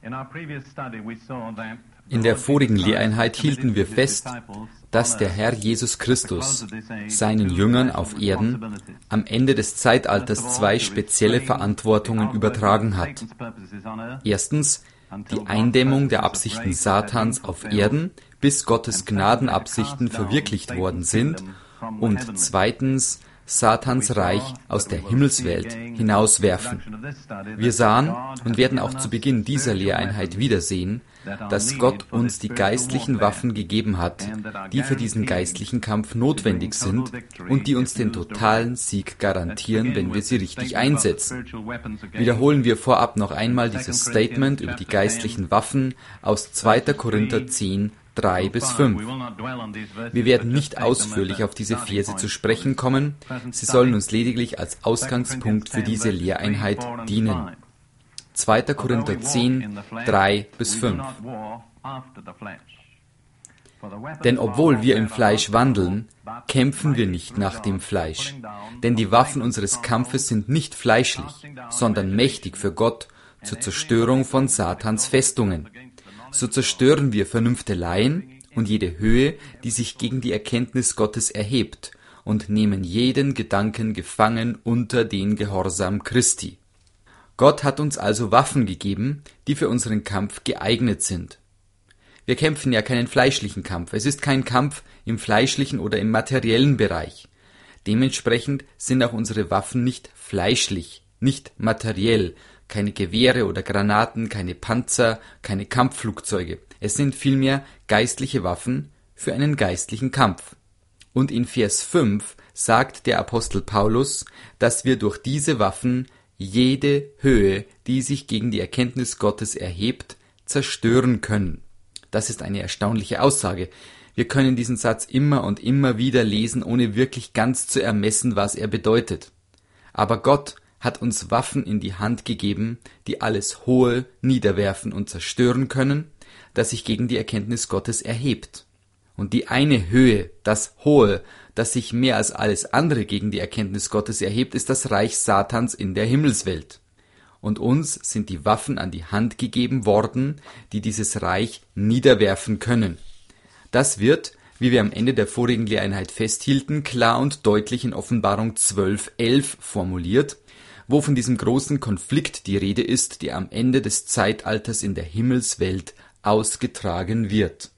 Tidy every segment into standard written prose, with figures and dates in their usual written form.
In der vorigen Lehreinheit hielten wir fest, dass der Herr Jesus Christus seinen Jüngern auf Erden am Ende des Zeitalters zwei spezielle Verantwortungen übertragen hat. Erstens die Eindämmung der Absichten Satans auf Erden, bis Gottes Gnadenabsichten verwirklicht worden sind, und zweitens Satans Reich aus der Himmelswelt hinauswerfen. Wir sahen und werden auch zu Beginn dieser Lehreinheit wiedersehen, dass Gott uns die geistlichen Waffen gegeben hat, die für diesen geistlichen Kampf notwendig sind und die uns den totalen Sieg garantieren, wenn wir sie richtig einsetzen. Wiederholen wir vorab noch einmal dieses Statement über die geistlichen Waffen aus 2. Korinther 10, 3-5. Wir werden nicht ausführlich auf diese Verse zu sprechen kommen, sie sollen uns lediglich als Ausgangspunkt für diese Lehreinheit dienen. 2. Korinther 10, 3-5. Denn obwohl wir im Fleisch wandeln, kämpfen wir nicht nach dem Fleisch. Denn die Waffen unseres Kampfes sind nicht fleischlich, sondern mächtig für Gott zur Zerstörung von Satans Festungen. So zerstören wir Vernünfteleien und jede Höhe, die sich gegen die Erkenntnis Gottes erhebt, und nehmen jeden Gedanken gefangen unter den Gehorsam Christi. Gott hat uns also Waffen gegeben, die für unseren Kampf geeignet sind. Wir kämpfen ja keinen fleischlichen Kampf. Es ist kein Kampf im fleischlichen oder im materiellen Bereich. Dementsprechend sind auch unsere Waffen nicht fleischlich, nicht materiell. Keine Gewehre oder Granaten, keine Panzer, keine Kampfflugzeuge. Es sind vielmehr geistliche Waffen für einen geistlichen Kampf. Und in Vers 5 sagt der Apostel Paulus, dass wir durch diese Waffen jede Höhe, die sich gegen die Erkenntnis Gottes erhebt, zerstören können. Das ist eine erstaunliche Aussage. Wir können diesen Satz immer und immer wieder lesen, ohne wirklich ganz zu ermessen, was er bedeutet. Aber Gott hat uns Waffen in die Hand gegeben, die alles Hohe niederwerfen und zerstören können, das sich gegen die Erkenntnis Gottes erhebt. Und die eine Höhe, das Hohe, das sich mehr als alles andere gegen die Erkenntnis Gottes erhebt, ist das Reich Satans in der Himmelswelt. Und uns sind die Waffen an die Hand gegeben worden, die dieses Reich niederwerfen können. Das wird, wie wir am Ende der vorigen Lehreinheit festhielten, klar und deutlich in Offenbarung 12,11 formuliert, wo von diesem großen Konflikt die Rede ist, der am Ende des Zeitalters in der Himmelswelt ausgetragen wird.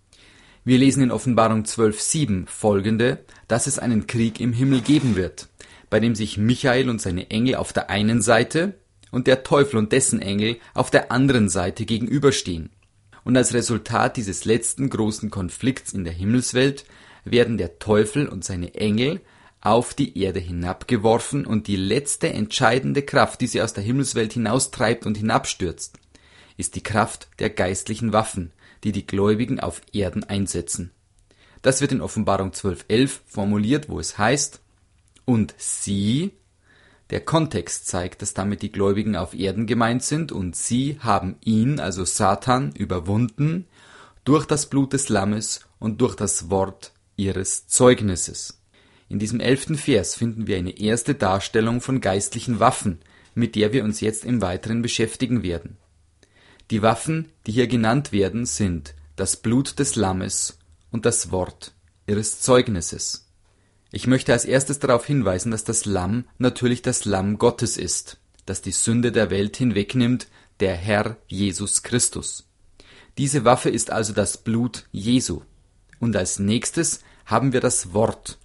Wir lesen in Offenbarung 12,7 folgende, dass es einen Krieg im Himmel geben wird, bei dem sich Michael und seine Engel auf der einen Seite und der Teufel und dessen Engel auf der anderen Seite gegenüberstehen. Und als Resultat dieses letzten großen Konflikts in der Himmelswelt werden der Teufel und seine Engel auf die Erde hinabgeworfen und die letzte entscheidende Kraft, die sie aus der Himmelswelt hinaustreibt und hinabstürzt, ist die Kraft der geistlichen Waffen, die die Gläubigen auf Erden einsetzen. Das wird in Offenbarung 12,11 formuliert, wo es heißt, und sie, der Kontext zeigt, dass damit die Gläubigen auf Erden gemeint sind, und sie haben ihn, also Satan, überwunden durch das Blut des Lammes und durch das Wort ihres Zeugnisses. In diesem 11. Vers finden wir eine erste Darstellung von geistlichen Waffen, mit der wir uns jetzt im Weiteren beschäftigen werden. Die Waffen, die hier genannt werden, sind das Blut des Lammes und das Wort ihres Zeugnisses. Ich möchte als erstes darauf hinweisen, dass das Lamm natürlich das Lamm Gottes ist, das die Sünde der Welt hinwegnimmt, der Herr Jesus Christus. Diese Waffe ist also das Blut Jesu. Und als nächstes haben wir das Wort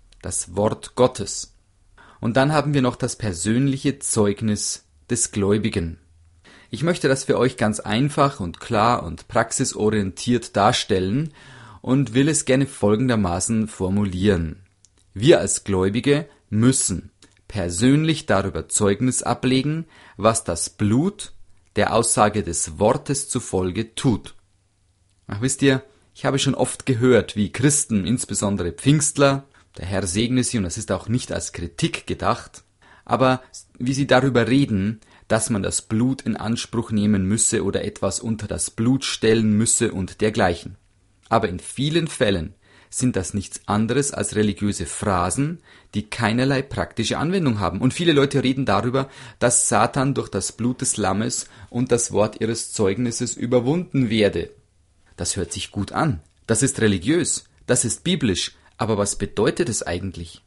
Gottes. Und dann haben wir noch das persönliche Zeugnis des Gläubigen. Ich möchte das für euch ganz einfach und klar und praxisorientiert darstellen und will es gerne folgendermaßen formulieren. Wir als Gläubige müssen persönlich darüber Zeugnis ablegen, was das Blut der Aussage des Wortes zufolge tut. Ach, wisst ihr, ich habe schon oft gehört, wie Christen, insbesondere Pfingstler, der Herr segne sie, und das ist auch nicht als Kritik gedacht, aber wie sie darüber reden, dass man das Blut in Anspruch nehmen müsse oder etwas unter das Blut stellen müsse und dergleichen. Aber in vielen Fällen sind das nichts anderes als religiöse Phrasen, die keinerlei praktische Anwendung haben. Und viele Leute reden darüber, dass Satan durch das Blut des Lammes und das Wort ihres Zeugnisses überwunden werde. Das hört sich gut an. Das ist religiös. Das ist biblisch. Aber was bedeutet es eigentlich?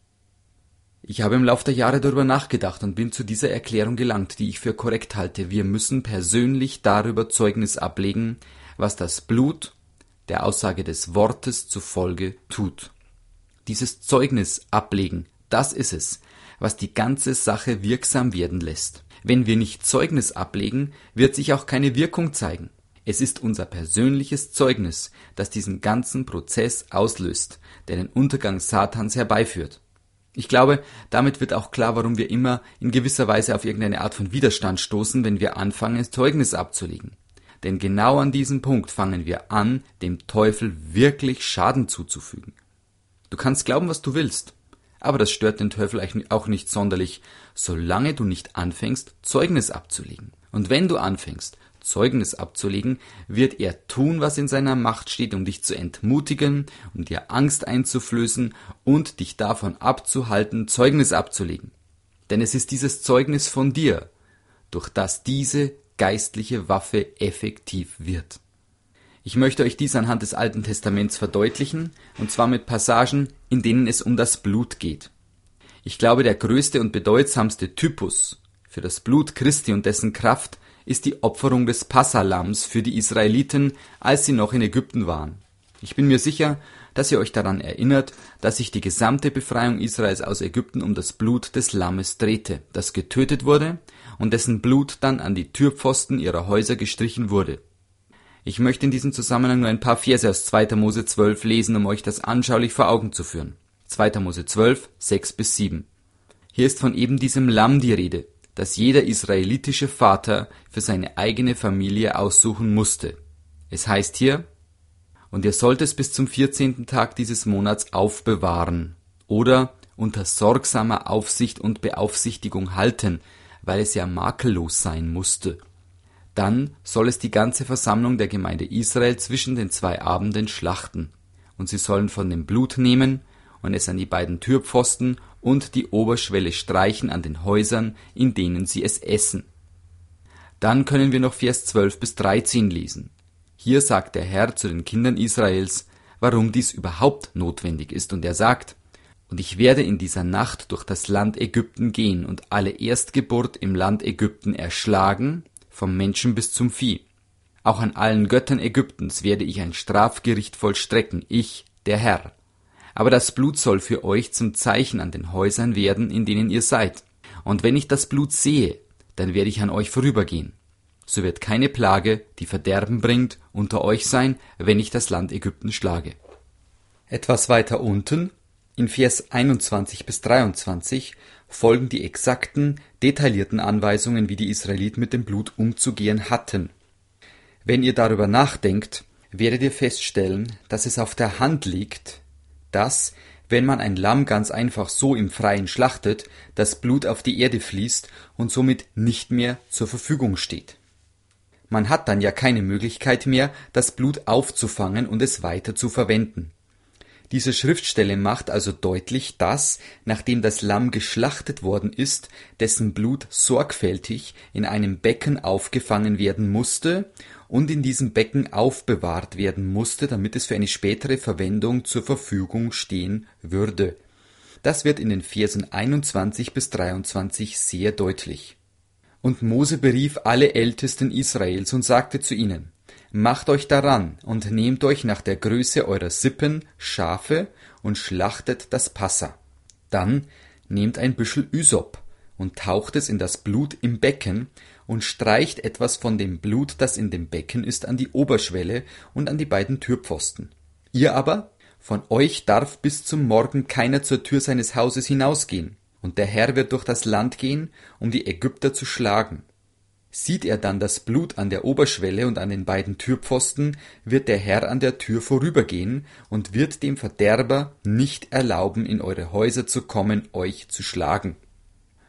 Ich habe im Laufe der Jahre darüber nachgedacht und bin zu dieser Erklärung gelangt, die ich für korrekt halte. Wir müssen persönlich darüber Zeugnis ablegen, was das Blut der Aussage des Wortes zufolge tut. Dieses Zeugnis ablegen, das ist es, was die ganze Sache wirksam werden lässt. Wenn wir nicht Zeugnis ablegen, wird sich auch keine Wirkung zeigen. Es ist unser persönliches Zeugnis, das diesen ganzen Prozess auslöst, der den Untergang Satans herbeiführt. Ich glaube, damit wird auch klar, warum wir immer in gewisser Weise auf irgendeine Art von Widerstand stoßen, wenn wir anfangen, Zeugnis abzulegen. Denn genau an diesem Punkt fangen wir an, dem Teufel wirklich Schaden zuzufügen. Du kannst glauben, was du willst, aber das stört den Teufel auch nicht sonderlich, solange du nicht anfängst, Zeugnis abzulegen. Und wenn du anfängst, Zeugnis abzulegen, wird er tun, was in seiner Macht steht, um dich zu entmutigen, um dir Angst einzuflößen und dich davon abzuhalten, Zeugnis abzulegen. Denn es ist dieses Zeugnis von dir, durch das diese geistliche Waffe effektiv wird. Ich möchte euch dies anhand des Alten Testaments verdeutlichen, und zwar mit Passagen, in denen es um das Blut geht. Ich glaube, der größte und bedeutsamste Typus für das Blut Christi und dessen Kraft ist die Opferung des Passalams für die Israeliten, als sie noch in Ägypten waren. Ich bin mir sicher, dass ihr euch daran erinnert, dass sich die gesamte Befreiung Israels aus Ägypten um das Blut des Lammes drehte, das getötet wurde und dessen Blut dann an die Türpfosten ihrer Häuser gestrichen wurde. Ich möchte in diesem Zusammenhang nur ein paar Verse aus 2. Mose 12 lesen, um euch das anschaulich vor Augen zu führen. 2. Mose 12, 6-7. Hier ist von eben diesem Lamm die Rede, das jeder israelitische Vater für seine eigene Familie aussuchen musste. Es heißt hier: Und ihr sollt es bis zum 14. Tag dieses Monats aufbewahren oder unter sorgsamer Aufsicht und Beaufsichtigung halten, weil es ja makellos sein musste. Dann soll es die ganze Versammlung der Gemeinde Israel zwischen den 2 Abenden schlachten. Und sie sollen von dem Blut nehmen und es an die beiden Türpfosten und die Oberschwelle streichen an den Häusern, in denen sie es essen. Dann können wir noch Vers 12-13 lesen. Hier sagt der Herr zu den Kindern Israels, warum dies überhaupt notwendig ist. Und er sagt: Und ich werde in dieser Nacht durch das Land Ägypten gehen und alle Erstgeburt im Land Ägypten erschlagen, vom Menschen bis zum Vieh. Auch an allen Göttern Ägyptens werde ich ein Strafgericht vollstrecken, ich, der Herr. Aber das Blut soll für euch zum Zeichen an den Häusern werden, in denen ihr seid. Und wenn ich das Blut sehe, dann werde ich an euch vorübergehen. So wird keine Plage, die Verderben bringt, unter euch sein, wenn ich das Land Ägypten schlage. Etwas weiter unten, in Vers 21-23, folgen die exakten, detaillierten Anweisungen, wie die Israeliten mit dem Blut umzugehen hatten. Wenn ihr darüber nachdenkt, werdet ihr feststellen, dass es auf der Hand liegt, dass, wenn man ein Lamm ganz einfach so im Freien schlachtet, das Blut auf die Erde fließt und somit nicht mehr zur Verfügung steht. Man hat dann ja keine Möglichkeit mehr, das Blut aufzufangen und es weiter zu verwenden. Diese Schriftstelle macht also deutlich, dass, nachdem das Lamm geschlachtet worden ist, dessen Blut sorgfältig in einem Becken aufgefangen werden musste und in diesem Becken aufbewahrt werden musste, damit es für eine spätere Verwendung zur Verfügung stehen würde. Das wird in den Versen 21-23 sehr deutlich. Und Mose berief alle Ältesten Israels und sagte zu ihnen: Macht euch daran und nehmt euch nach der Größe eurer Sippen Schafe und schlachtet das Passa. Dann nehmt ein Büschel Ysop und taucht es in das Blut im Becken und streicht etwas von dem Blut, das in dem Becken ist, an die Oberschwelle und an die beiden Türpfosten. Ihr aber, von euch darf bis zum Morgen keiner zur Tür seines Hauses hinausgehen, und der Herr wird durch das Land gehen, um die Ägypter zu schlagen. Sieht er dann das Blut an der Oberschwelle und an den beiden Türpfosten, wird der Herr an der Tür vorübergehen und wird dem Verderber nicht erlauben, in eure Häuser zu kommen, euch zu schlagen.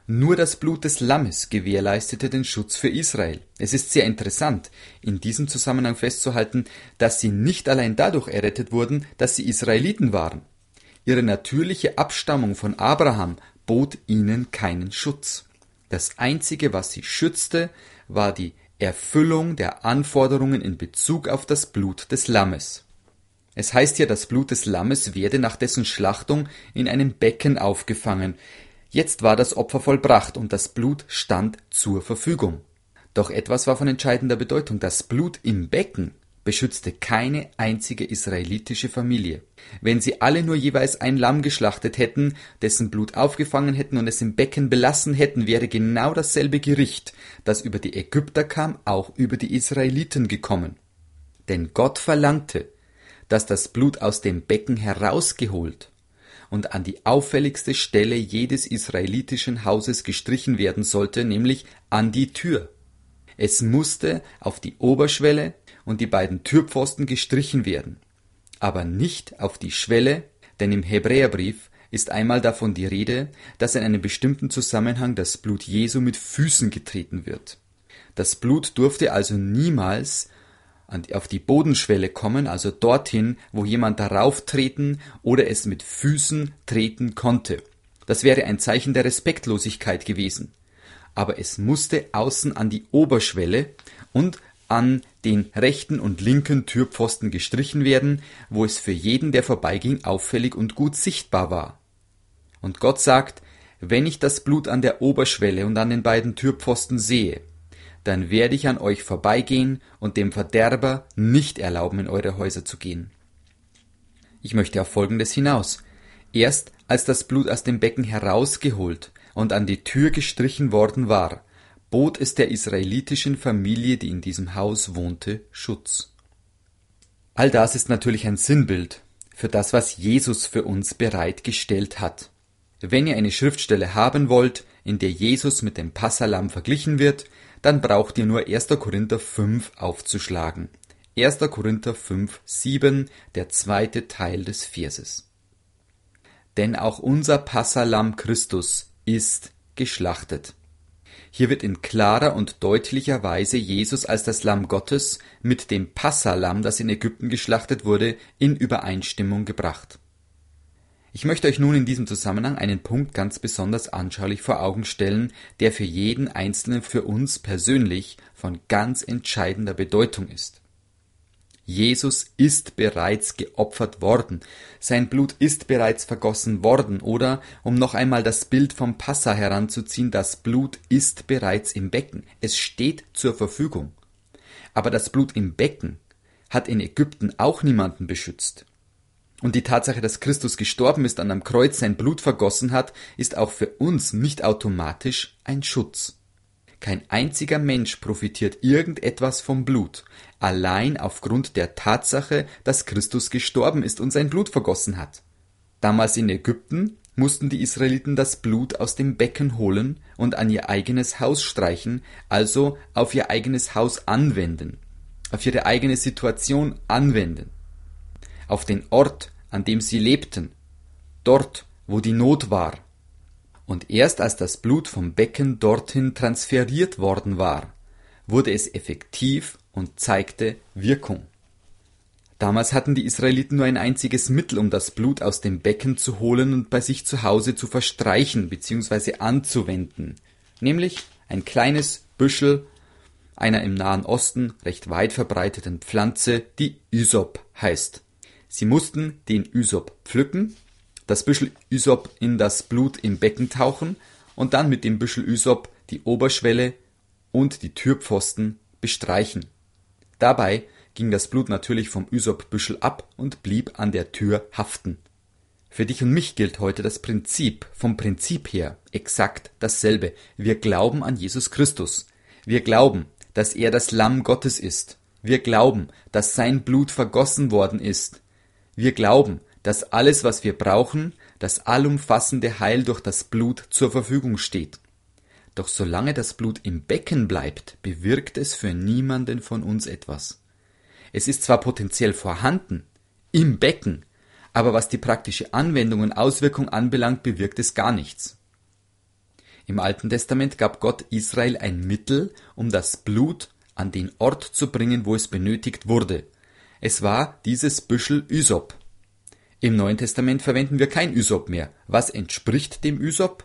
Nur das Blut des Lammes gewährleistete den Schutz für Israel. Es ist sehr interessant, in diesem Zusammenhang festzuhalten, dass sie nicht allein dadurch errettet wurden, dass sie Israeliten waren. Ihre natürliche Abstammung von Abraham bot ihnen keinen Schutz. Das Einzige, was sie schützte, war die Erfüllung der Anforderungen in Bezug auf das Blut des Lammes. Es heißt hier, das Blut des Lammes werde nach dessen Schlachtung in einem Becken aufgefangen. Jetzt war das Opfer vollbracht und das Blut stand zur Verfügung. Doch etwas war von entscheidender Bedeutung. Das Blut im Becken beschützte keine einzige israelitische Familie. Wenn sie alle nur jeweils ein Lamm geschlachtet hätten, dessen Blut aufgefangen hätten und es im Becken belassen hätten, wäre genau dasselbe Gericht, das über die Ägypter kam, auch über die Israeliten gekommen. Denn Gott verlangte, dass das Blut aus dem Becken herausgeholt und an die auffälligste Stelle jedes israelitischen Hauses gestrichen werden sollte, nämlich an die Tür. Es musste auf die Oberschwelle und die beiden Türpfosten gestrichen werden, aber nicht auf die Schwelle, denn im Hebräerbrief ist einmal davon die Rede, dass in einem bestimmten Zusammenhang das Blut Jesu mit Füßen getreten wird. Das Blut durfte also niemals auf die Bodenschwelle kommen, also dorthin, wo jemand darauf treten oder es mit Füßen treten konnte. Das wäre ein Zeichen der Respektlosigkeit gewesen. Aber es musste außen an die Oberschwelle und an den rechten und linken Türpfosten gestrichen werden, wo es für jeden, der vorbeiging, auffällig und gut sichtbar war. Und Gott sagt, wenn ich das Blut an der Oberschwelle und an den beiden Türpfosten sehe, dann werde ich an euch vorbeigehen und dem Verderber nicht erlauben, in eure Häuser zu gehen. Ich möchte auf Folgendes hinaus. Erst als das Blut aus dem Becken herausgeholt und an die Tür gestrichen worden war, bot es der israelitischen Familie, die in diesem Haus wohnte, Schutz. All das ist natürlich ein Sinnbild für das, was Jesus für uns bereitgestellt hat. Wenn ihr eine Schriftstelle haben wollt, in der Jesus mit dem Passalamm verglichen wird, dann braucht ihr nur 1. Korinther 5 aufzuschlagen. 1. Korinther 5, 7, der zweite Teil des Verses. Denn auch unser Passalamm Christus ist geschlachtet. Hier wird in klarer und deutlicher Weise Jesus als das Lamm Gottes mit dem Passalamm, das in Ägypten geschlachtet wurde, in Übereinstimmung gebracht. Ich möchte euch nun in diesem Zusammenhang einen Punkt ganz besonders anschaulich vor Augen stellen, der für jeden Einzelnen, für uns persönlich von ganz entscheidender Bedeutung ist. Jesus ist bereits geopfert worden, sein Blut ist bereits vergossen worden oder, um noch einmal das Bild vom Passa heranzuziehen, das Blut ist bereits im Becken, es steht zur Verfügung. Aber das Blut im Becken hat in Ägypten auch niemanden beschützt. Und die Tatsache, dass Christus gestorben ist und am Kreuz sein Blut vergossen hat, ist auch für uns nicht automatisch ein Schutz. Kein einziger Mensch profitiert irgendetwas vom Blut, allein aufgrund der Tatsache, dass Christus gestorben ist und sein Blut vergossen hat. Damals in Ägypten mussten die Israeliten das Blut aus dem Becken holen und an ihr eigenes Haus streichen, also auf ihr eigenes Haus anwenden, auf ihre eigene Situation anwenden. Auf den Ort, an dem sie lebten, dort, wo die Not war. Und erst als das Blut vom Becken dorthin transferiert worden war, wurde es effektiv und zeigte Wirkung. Damals hatten die Israeliten nur ein einziges Mittel, um das Blut aus dem Becken zu holen und bei sich zu Hause zu verstreichen bzw. anzuwenden, nämlich ein kleines Büschel einer im Nahen Osten recht weit verbreiteten Pflanze, die Ysop heißt. Sie mussten den Ysop pflücken, das Büschel Ysop in das Blut im Becken tauchen und dann mit dem Büschel Ysop die Oberschwelle und die Türpfosten bestreichen. Dabei ging das Blut natürlich vom Ysop-Büschel ab und blieb an der Tür haften. Für dich und mich gilt heute das Prinzip, vom Prinzip her exakt dasselbe. Wir glauben an Jesus Christus. Wir glauben, dass er das Lamm Gottes ist. Wir glauben, dass sein Blut vergossen worden ist. Wir glauben, dass alles, was wir brauchen, das allumfassende Heil durch das Blut zur Verfügung steht. Doch solange das Blut im Becken bleibt, bewirkt es für niemanden von uns etwas. Es ist zwar potenziell vorhanden, im Becken, aber was die praktische Anwendung und Auswirkung anbelangt, bewirkt es gar nichts. Im Alten Testament gab Gott Israel ein Mittel, um das Blut an den Ort zu bringen, wo es benötigt wurde. Es war dieses Büschel Ysop. Im Neuen Testament verwenden wir kein Ysop mehr. Was entspricht dem Ysop?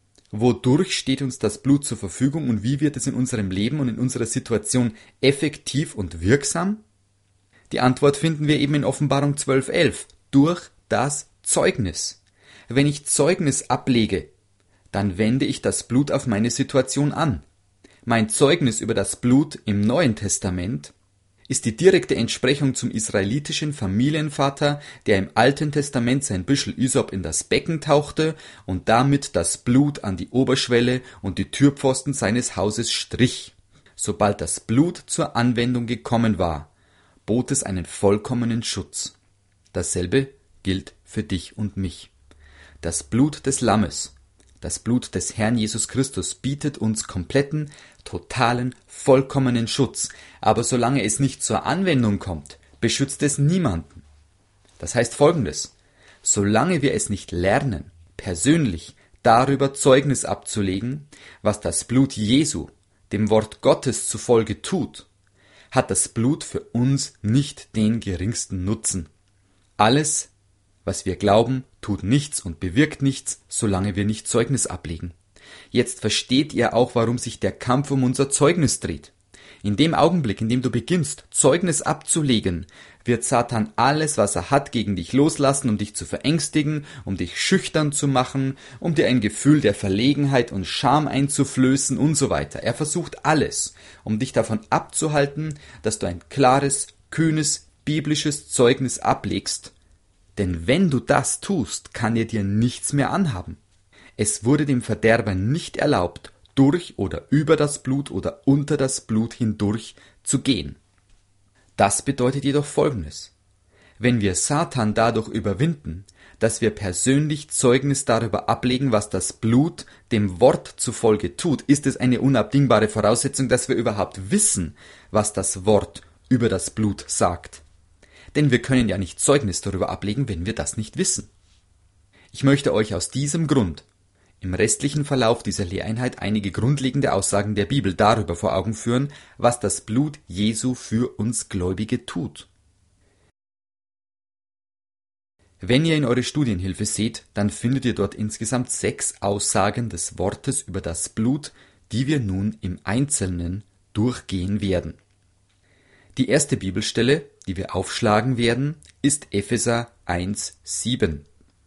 Wodurch steht uns das Blut zur Verfügung und wie wird es in unserem Leben und in unserer Situation effektiv und wirksam? Die Antwort finden wir eben in Offenbarung 12,11. Durch das Zeugnis. Wenn ich Zeugnis ablege, dann wende ich das Blut auf meine Situation an. Mein Zeugnis über das Blut im Neuen Testament ist die direkte Entsprechung zum israelitischen Familienvater, der im Alten Testament sein Büschel Ysop in das Becken tauchte und damit das Blut an die Oberschwelle und die Türpfosten seines Hauses strich. Sobald das Blut zur Anwendung gekommen war, bot es einen vollkommenen Schutz. Dasselbe gilt für dich und mich. Das Blut des Lammes, das Blut des Herrn Jesus Christus bietet uns kompletten, totalen, vollkommenen Schutz. Aber solange es nicht zur Anwendung kommt, beschützt es niemanden. Das heißt Folgendes: Solange wir es nicht lernen, persönlich darüber Zeugnis abzulegen, was das Blut Jesu, dem Wort Gottes zufolge tut, hat das Blut für uns nicht den geringsten Nutzen. Alles, was wir glauben, tut nichts und bewirkt nichts, solange wir nicht Zeugnis ablegen. Jetzt versteht ihr auch, warum sich der Kampf um unser Zeugnis dreht. In dem Augenblick, in dem du beginnst, Zeugnis abzulegen, wird Satan alles, was er hat, gegen dich loslassen, um dich zu verängstigen, um dich schüchtern zu machen, um dir ein Gefühl der Verlegenheit und Scham einzuflößen und so weiter. Er versucht alles, um dich davon abzuhalten, dass du ein klares, kühnes, biblisches Zeugnis ablegst. Denn wenn du das tust, kann er dir nichts mehr anhaben. Es wurde dem Verderber nicht erlaubt, durch oder über das Blut oder unter das Blut hindurch zu gehen. Das bedeutet jedoch Folgendes: Wenn wir Satan dadurch überwinden, dass wir persönlich Zeugnis darüber ablegen, was das Blut dem Wort zufolge tut, ist es eine unabdingbare Voraussetzung, dass wir überhaupt wissen, was das Wort über das Blut sagt. Denn wir können ja nicht Zeugnis darüber ablegen, wenn wir das nicht wissen. Ich möchte euch aus diesem Grund im restlichen Verlauf dieser Lehreinheit einige grundlegende Aussagen der Bibel darüber vor Augen führen, was das Blut Jesu für uns Gläubige tut. Wenn ihr in eure Studienhilfe seht, dann findet ihr dort insgesamt 6 Aussagen des Wortes über das Blut, die wir nun im Einzelnen durchgehen werden. Die erste Bibelstelle, die wir aufschlagen werden, ist Epheser 1,7.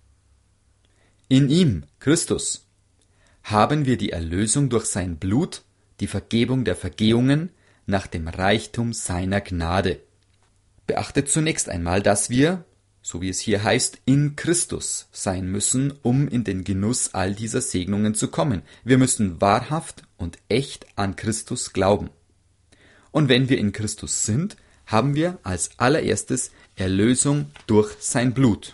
In ihm, Christus, haben wir die Erlösung durch sein Blut, die Vergebung der Vergehungen nach dem Reichtum seiner Gnade. Beachtet zunächst einmal, dass wir, so wie es hier heißt, in Christus sein müssen, um in den Genuss all dieser Segnungen zu kommen. Wir müssen wahrhaft und echt an Christus glauben. Und wenn wir in Christus sind, haben wir als allererstes Erlösung durch sein Blut.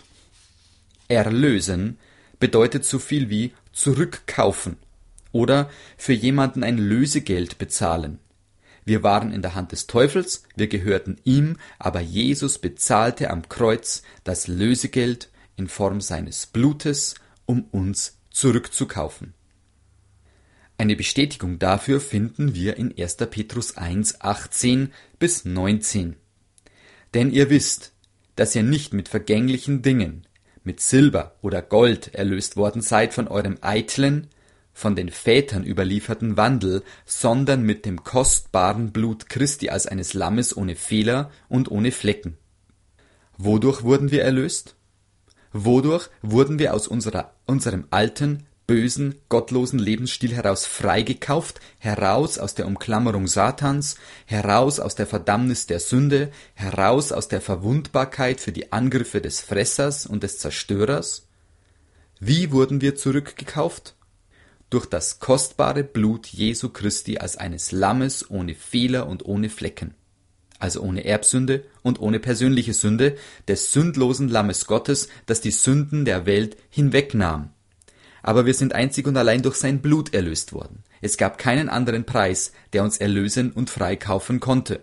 Erlösen bedeutet so viel wie zurückkaufen oder für jemanden ein Lösegeld bezahlen. Wir waren in der Hand des Teufels, wir gehörten ihm, aber Jesus bezahlte am Kreuz das Lösegeld in Form seines Blutes, um uns zurückzukaufen. Eine Bestätigung dafür finden wir in 1. Petrus 1, 18 bis 19. Denn ihr wisst, dass ihr nicht mit vergänglichen Dingen, mit Silber oder Gold erlöst worden seid von eurem eitlen, von den Vätern überlieferten Wandel, sondern mit dem kostbaren Blut Christi als eines Lammes ohne Fehler und ohne Flecken. Wodurch wurden wir erlöst? Wodurch wurden wir aus unserem alten, bösen, gottlosen Lebensstil heraus freigekauft, heraus aus der Umklammerung Satans, heraus aus der Verdammnis der Sünde, heraus aus der Verwundbarkeit für die Angriffe des Fressers und des Zerstörers? Wie wurden wir zurückgekauft? Durch das kostbare Blut Jesu Christi als eines Lammes ohne Fehler und ohne Flecken, also ohne Erbsünde und ohne persönliche Sünde, des sündlosen Lammes Gottes, das die Sünden der Welt hinwegnahm. Aber wir sind einzig und allein durch sein Blut erlöst worden. Es gab keinen anderen Preis, der uns erlösen und freikaufen konnte.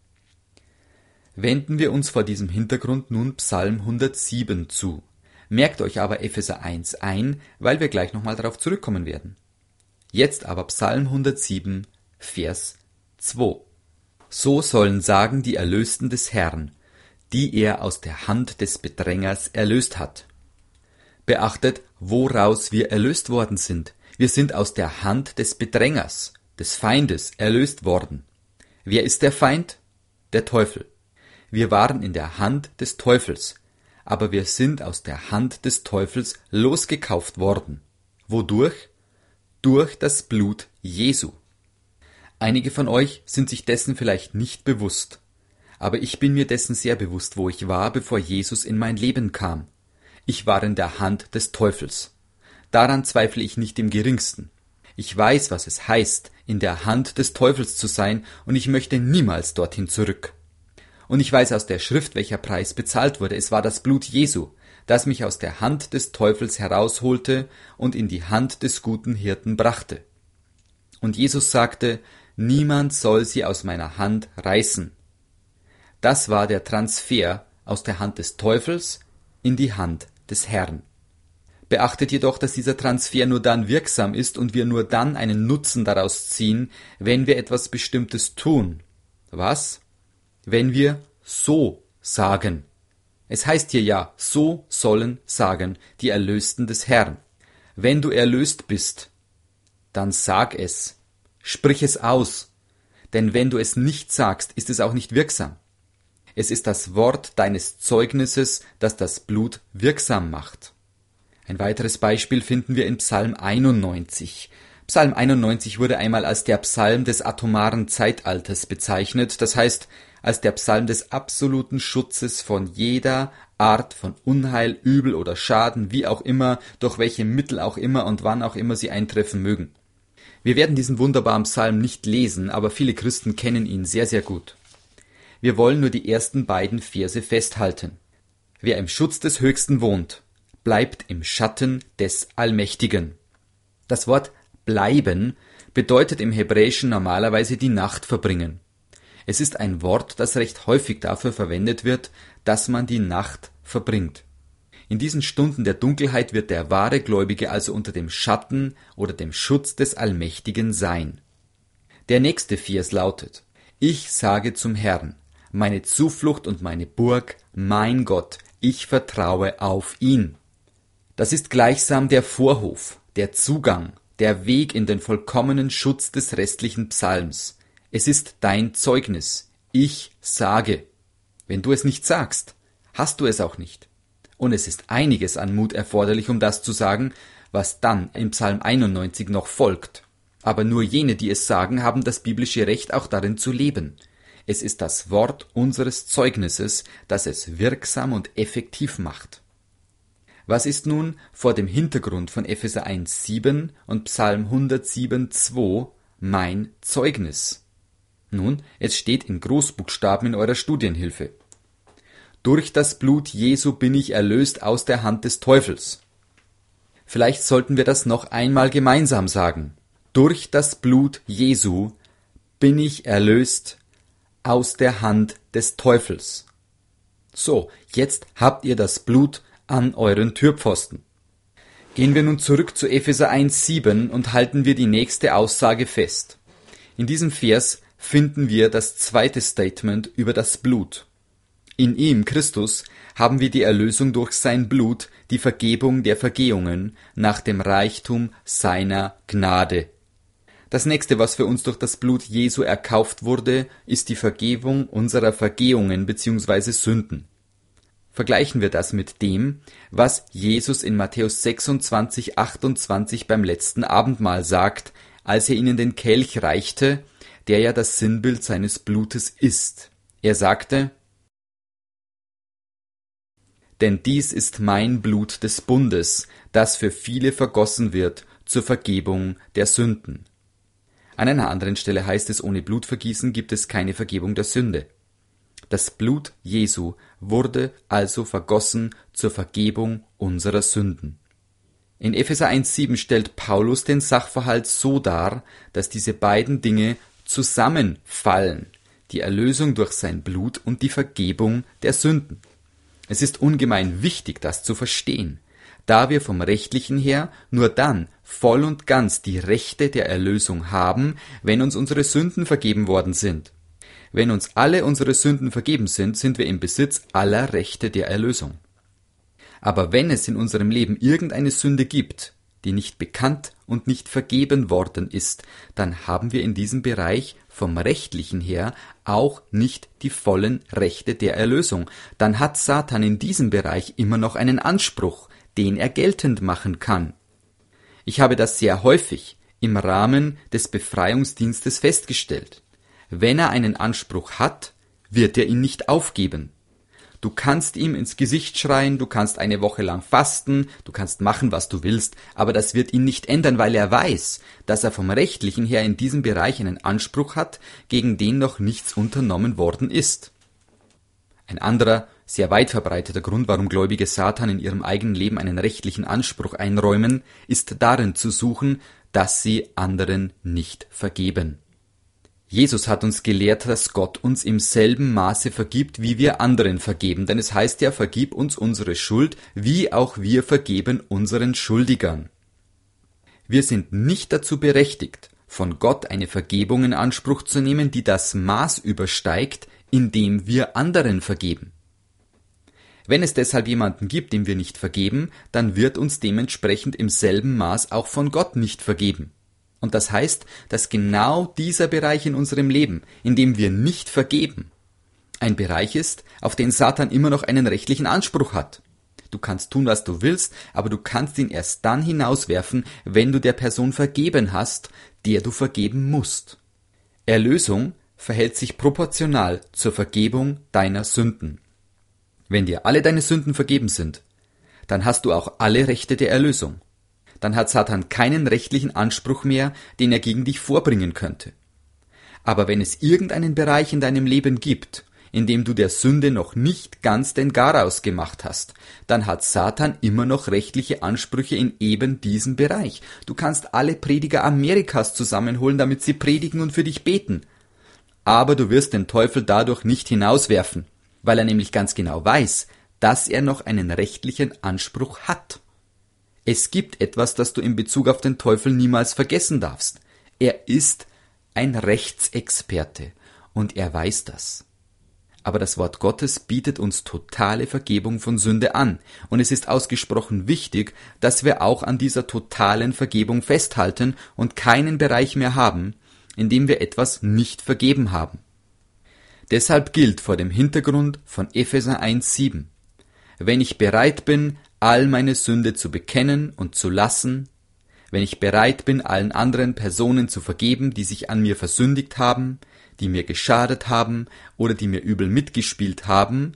Wenden wir uns vor diesem Hintergrund nun Psalm 107 zu. Merkt euch aber Epheser 1 ein, weil wir gleich nochmal darauf zurückkommen werden. Jetzt aber Psalm 107, Vers 2. So sollen sagen die Erlösten des Herrn, die er aus der Hand des Bedrängers erlöst hat. Beachtet, woraus wir erlöst worden sind. Wir sind aus der Hand des Bedrängers, des Feindes, erlöst worden. Wer ist der Feind? Der Teufel. Wir waren in der Hand des Teufels, aber wir sind aus der Hand des Teufels losgekauft worden. Wodurch? Durch das Blut Jesu. Einige von euch sind sich dessen vielleicht nicht bewusst, aber ich bin mir dessen sehr bewusst, wo ich war, bevor Jesus in mein Leben kam. Ich war in der Hand des Teufels. Daran zweifle ich nicht im geringsten. Ich weiß, was es heißt, in der Hand des Teufels zu sein, und ich möchte niemals dorthin zurück. Und ich weiß aus der Schrift, welcher Preis bezahlt wurde. Es war das Blut Jesu, das mich aus der Hand des Teufels herausholte und in die Hand des guten Hirten brachte. Und Jesus sagte, niemand soll sie aus meiner Hand reißen. Das war der Transfer aus der Hand des Teufels in die Hand des Herrn. Beachtet jedoch, dass dieser Transfer nur dann wirksam ist und wir nur dann einen Nutzen daraus ziehen, wenn wir etwas Bestimmtes tun. Was? Wenn wir so sagen. Es heißt hier ja, so sollen sagen die Erlösten des Herrn. Wenn du erlöst bist, dann sag es. Sprich es aus. Denn wenn du es nicht sagst, ist es auch nicht wirksam. Es ist das Wort deines Zeugnisses, das das Blut wirksam macht. Ein weiteres Beispiel finden wir in Psalm 91. Psalm 91 wurde einmal als der Psalm des atomaren Zeitalters bezeichnet, das heißt als der Psalm des absoluten Schutzes von jeder Art von Unheil, Übel oder Schaden, wie auch immer, durch welche Mittel auch immer und wann auch immer sie eintreffen mögen. Wir werden diesen wunderbaren Psalm nicht lesen, aber viele Christen kennen ihn sehr, sehr gut. Wir wollen nur die ersten beiden Verse festhalten. Wer im Schutz des Höchsten wohnt, bleibt im Schatten des Allmächtigen. Das Wort bleiben bedeutet im Hebräischen normalerweise die Nacht verbringen. Es ist ein Wort, das recht häufig dafür verwendet wird, dass man die Nacht verbringt. In diesen Stunden der Dunkelheit wird der wahre Gläubige also unter dem Schatten oder dem Schutz des Allmächtigen sein. Der nächste Vers lautet: Ich sage zum Herrn, meine Zuflucht und meine Burg, mein Gott, ich vertraue auf ihn. Das ist gleichsam der Vorhof, der Zugang, der Weg in den vollkommenen Schutz des restlichen Psalms. Es ist dein Zeugnis. Ich sage. Wenn du es nicht sagst, hast du es auch nicht. Und es ist einiges an Mut erforderlich, um das zu sagen, was dann im Psalm 91 noch folgt. Aber nur jene, die es sagen, haben das biblische Recht, auch darin zu leben. Es ist das Wort unseres Zeugnisses, das es wirksam und effektiv macht. Was ist nun vor dem Hintergrund von Epheser 1,7 und Psalm 107,2 mein Zeugnis? Nun, es steht in Großbuchstaben in eurer Studienhilfe. Durch das Blut Jesu bin ich erlöst aus der Hand des Teufels. Vielleicht sollten wir das noch einmal gemeinsam sagen. Durch das Blut Jesu bin ich erlöst aus der Hand des Teufels. So, jetzt habt ihr das Blut an euren Türpfosten. Gehen wir nun zurück zu Epheser 1,7 und halten wir die nächste Aussage fest. In diesem Vers finden wir das zweite Statement über das Blut. In ihm, Christus, haben wir die Erlösung durch sein Blut, die Vergebung der Vergehungen nach dem Reichtum seiner Gnade. Das nächste, was für uns durch das Blut Jesu erkauft wurde, ist die Vergebung unserer Vergehungen bzw. Sünden. Vergleichen wir das mit dem, was Jesus in Matthäus 26, 28 beim letzten Abendmahl sagt, als er ihnen den Kelch reichte, der ja das Sinnbild seines Blutes ist. Er sagte: Denn dies ist mein Blut des Bundes, das für viele vergossen wird zur Vergebung der Sünden. An einer anderen Stelle heißt es, ohne Blutvergießen gibt es keine Vergebung der Sünde. Das Blut Jesu wurde also vergossen zur Vergebung unserer Sünden. In Epheser 1,7 stellt Paulus den Sachverhalt so dar, dass diese beiden Dinge zusammenfallen, die Erlösung durch sein Blut und die Vergebung der Sünden. Es ist ungemein wichtig, das zu verstehen. da wir vom Rechtlichen her nur dann voll und ganz die Rechte der Erlösung haben, wenn uns unsere Sünden vergeben worden sind. Wenn uns alle unsere Sünden vergeben sind, sind wir im Besitz aller Rechte der Erlösung. Aber wenn es in unserem Leben irgendeine Sünde gibt, die nicht bekannt und nicht vergeben worden ist, dann haben wir in diesem Bereich vom Rechtlichen her auch nicht die vollen Rechte der Erlösung. Dann hat Satan in diesem Bereich immer noch einen Anspruch, den er geltend machen kann. Ich habe das sehr häufig im Rahmen des Befreiungsdienstes festgestellt. Wenn er einen Anspruch hat, wird er ihn nicht aufgeben. Du kannst ihm ins Gesicht schreien, du kannst eine Woche lang fasten, du kannst machen, was du willst, aber das wird ihn nicht ändern, weil er weiß, dass er vom Rechtlichen her in diesem Bereich einen Anspruch hat, gegen den noch nichts unternommen worden ist. Ein anderer, sehr weit verbreiteter Grund, warum Gläubige Satan in ihrem eigenen Leben einen rechtlichen Anspruch einräumen, ist darin zu suchen, dass sie anderen nicht vergeben. Jesus hat uns gelehrt, dass Gott uns im selben Maße vergibt, wie wir anderen vergeben. Denn es heißt ja, vergib uns unsere Schuld, wie auch wir vergeben unseren Schuldigern. Wir sind nicht dazu berechtigt, von Gott eine Vergebung in Anspruch zu nehmen, die das Maß übersteigt, indem wir anderen vergeben. Wenn es deshalb jemanden gibt, dem wir nicht vergeben, dann wird uns dementsprechend im selben Maß auch von Gott nicht vergeben. Und das heißt, dass genau dieser Bereich in unserem Leben, in dem wir nicht vergeben, ein Bereich ist, auf den Satan immer noch einen rechtlichen Anspruch hat. Du kannst tun, was du willst, aber du kannst ihn erst dann hinauswerfen, wenn du der Person vergeben hast, der du vergeben musst. Erlösung verhält sich proportional zur Vergebung deiner Sünden. Wenn dir alle deine Sünden vergeben sind, dann hast du auch alle Rechte der Erlösung. Dann hat Satan keinen rechtlichen Anspruch mehr, den er gegen dich vorbringen könnte. Aber wenn es irgendeinen Bereich in deinem Leben gibt, in dem du der Sünde noch nicht ganz den Garaus gemacht hast, dann hat Satan immer noch rechtliche Ansprüche in eben diesem Bereich. Du kannst alle Prediger Amerikas zusammenholen, damit sie predigen und für dich beten. Aber du wirst den Teufel dadurch nicht hinauswerfen, weil er nämlich ganz genau weiß, dass er noch einen rechtlichen Anspruch hat. Es gibt etwas, das du in Bezug auf den Teufel niemals vergessen darfst. Er ist ein Rechtsexperte und er weiß das. Aber das Wort Gottes bietet uns totale Vergebung von Sünde an. Und es ist ausgesprochen wichtig, dass wir auch an dieser totalen Vergebung festhalten und keinen Bereich mehr haben, in dem wir etwas nicht vergeben haben. Deshalb gilt vor dem Hintergrund von Epheser 1,7: Wenn ich bereit bin, all meine Sünde zu bekennen und zu lassen, wenn ich bereit bin, allen anderen Personen zu vergeben, die sich an mir versündigt haben, die mir geschadet haben oder die mir übel mitgespielt haben,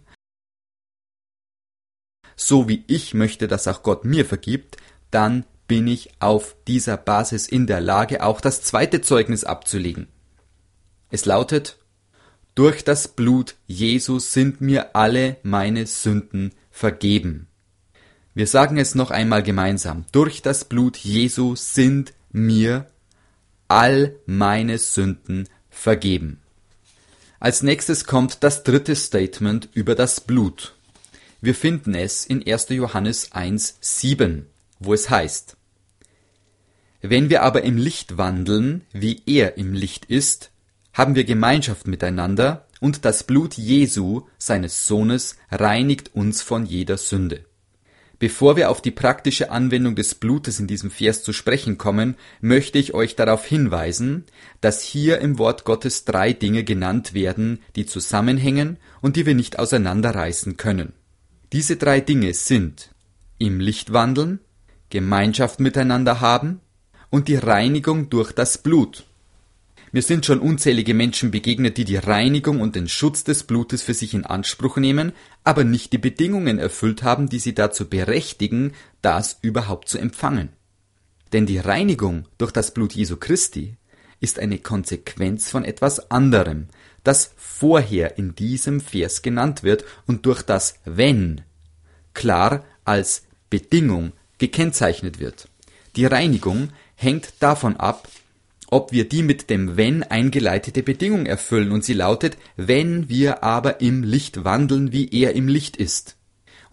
so wie ich möchte, dass auch Gott mir vergibt, dann bin ich auf dieser Basis in der Lage, auch das zweite Zeugnis abzulegen. Es lautet: Durch das Blut Jesu sind mir alle meine Sünden vergeben. Wir sagen es noch einmal gemeinsam: Durch das Blut Jesu sind mir all meine Sünden vergeben. Als nächstes kommt das dritte Statement über das Blut. Wir finden es in 1. Johannes 1,7, wo es heißt: Wenn wir aber im Licht wandeln, wie er im Licht ist, haben wir Gemeinschaft miteinander, und das Blut Jesu, seines Sohnes, reinigt uns von jeder Sünde. Bevor wir auf die praktische Anwendung des Blutes in diesem Vers zu sprechen kommen, möchte ich euch darauf hinweisen, dass hier im Wort Gottes 3 Dinge genannt werden, die zusammenhängen und die wir nicht auseinanderreißen können. Diese 3 Dinge sind: im Licht wandeln, Gemeinschaft miteinander haben und die Reinigung durch das Blut. Mir sind schon unzählige Menschen begegnet, die die Reinigung und den Schutz des Blutes für sich in Anspruch nehmen, aber nicht die Bedingungen erfüllt haben, die sie dazu berechtigen, das überhaupt zu empfangen. Denn die Reinigung durch das Blut Jesu Christi ist eine Konsequenz von etwas anderem, das vorher in diesem Vers genannt wird und durch das Wenn klar als Bedingung gekennzeichnet wird. Die Reinigung hängt davon ab, ob wir die mit dem Wenn eingeleitete Bedingung erfüllen, und sie lautet: Wenn wir aber im Licht wandeln, wie er im Licht ist.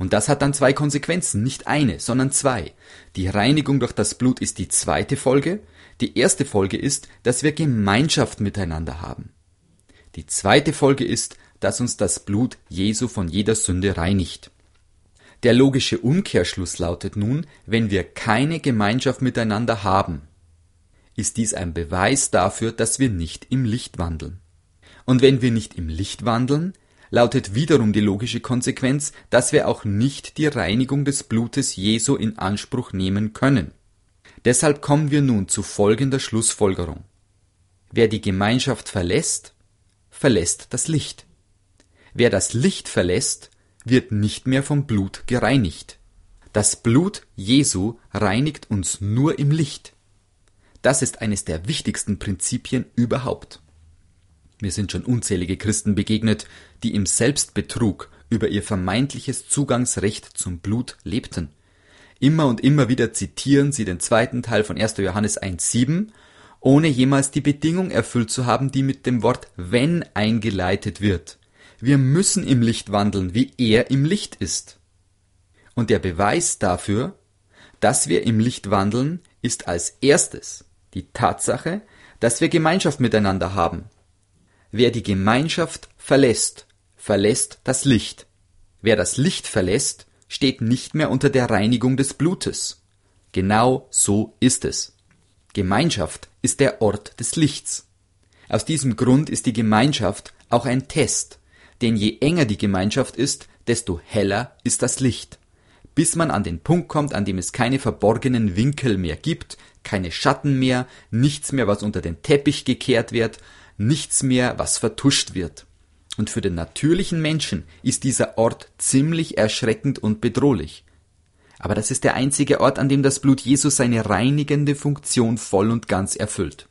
Und das hat dann zwei Konsequenzen, nicht eine, sondern zwei. Die Reinigung durch das Blut ist die zweite Folge. Die erste Folge ist, dass wir Gemeinschaft miteinander haben. Die zweite Folge ist, dass uns das Blut Jesu von jeder Sünde reinigt. Der logische Umkehrschluss lautet nun, wenn wir keine Gemeinschaft miteinander haben, ist dies ein Beweis dafür, dass wir nicht im Licht wandeln. Und wenn wir nicht im Licht wandeln, lautet wiederum die logische Konsequenz, dass wir auch nicht die Reinigung des Blutes Jesu in Anspruch nehmen können. Deshalb kommen wir nun zu folgender Schlussfolgerung. Wer die Gemeinschaft verlässt, verlässt das Licht. Wer das Licht verlässt, wird nicht mehr vom Blut gereinigt. Das Blut Jesu reinigt uns nur im Licht. Das ist eines der wichtigsten Prinzipien überhaupt. Mir sind schon unzählige Christen begegnet, die im Selbstbetrug über ihr vermeintliches Zugangsrecht zum Blut lebten. Immer und immer wieder zitieren sie den zweiten Teil von 1. Johannes 1,7, ohne jemals die Bedingung erfüllt zu haben, die mit dem Wort wenn eingeleitet wird. Wir müssen im Licht wandeln, wie er im Licht ist. Und der Beweis dafür, dass wir im Licht wandeln, ist als erstes die Tatsache, dass wir Gemeinschaft miteinander haben. Wer die Gemeinschaft verlässt, verlässt das Licht. Wer das Licht verlässt, steht nicht mehr unter der Reinigung des Blutes. Genau so ist es. Gemeinschaft ist der Ort des Lichts. Aus diesem Grund ist die Gemeinschaft auch ein Test, denn je enger die Gemeinschaft ist, desto heller ist das Licht. Bis man an den Punkt kommt, an dem es keine verborgenen Winkel mehr gibt, keine Schatten mehr, nichts mehr, was unter den Teppich gekehrt wird, nichts mehr, was vertuscht wird. Und für den natürlichen Menschen ist dieser Ort ziemlich erschreckend und bedrohlich. Aber das ist der einzige Ort, an dem das Blut Jesu seine reinigende Funktion voll und ganz erfüllt.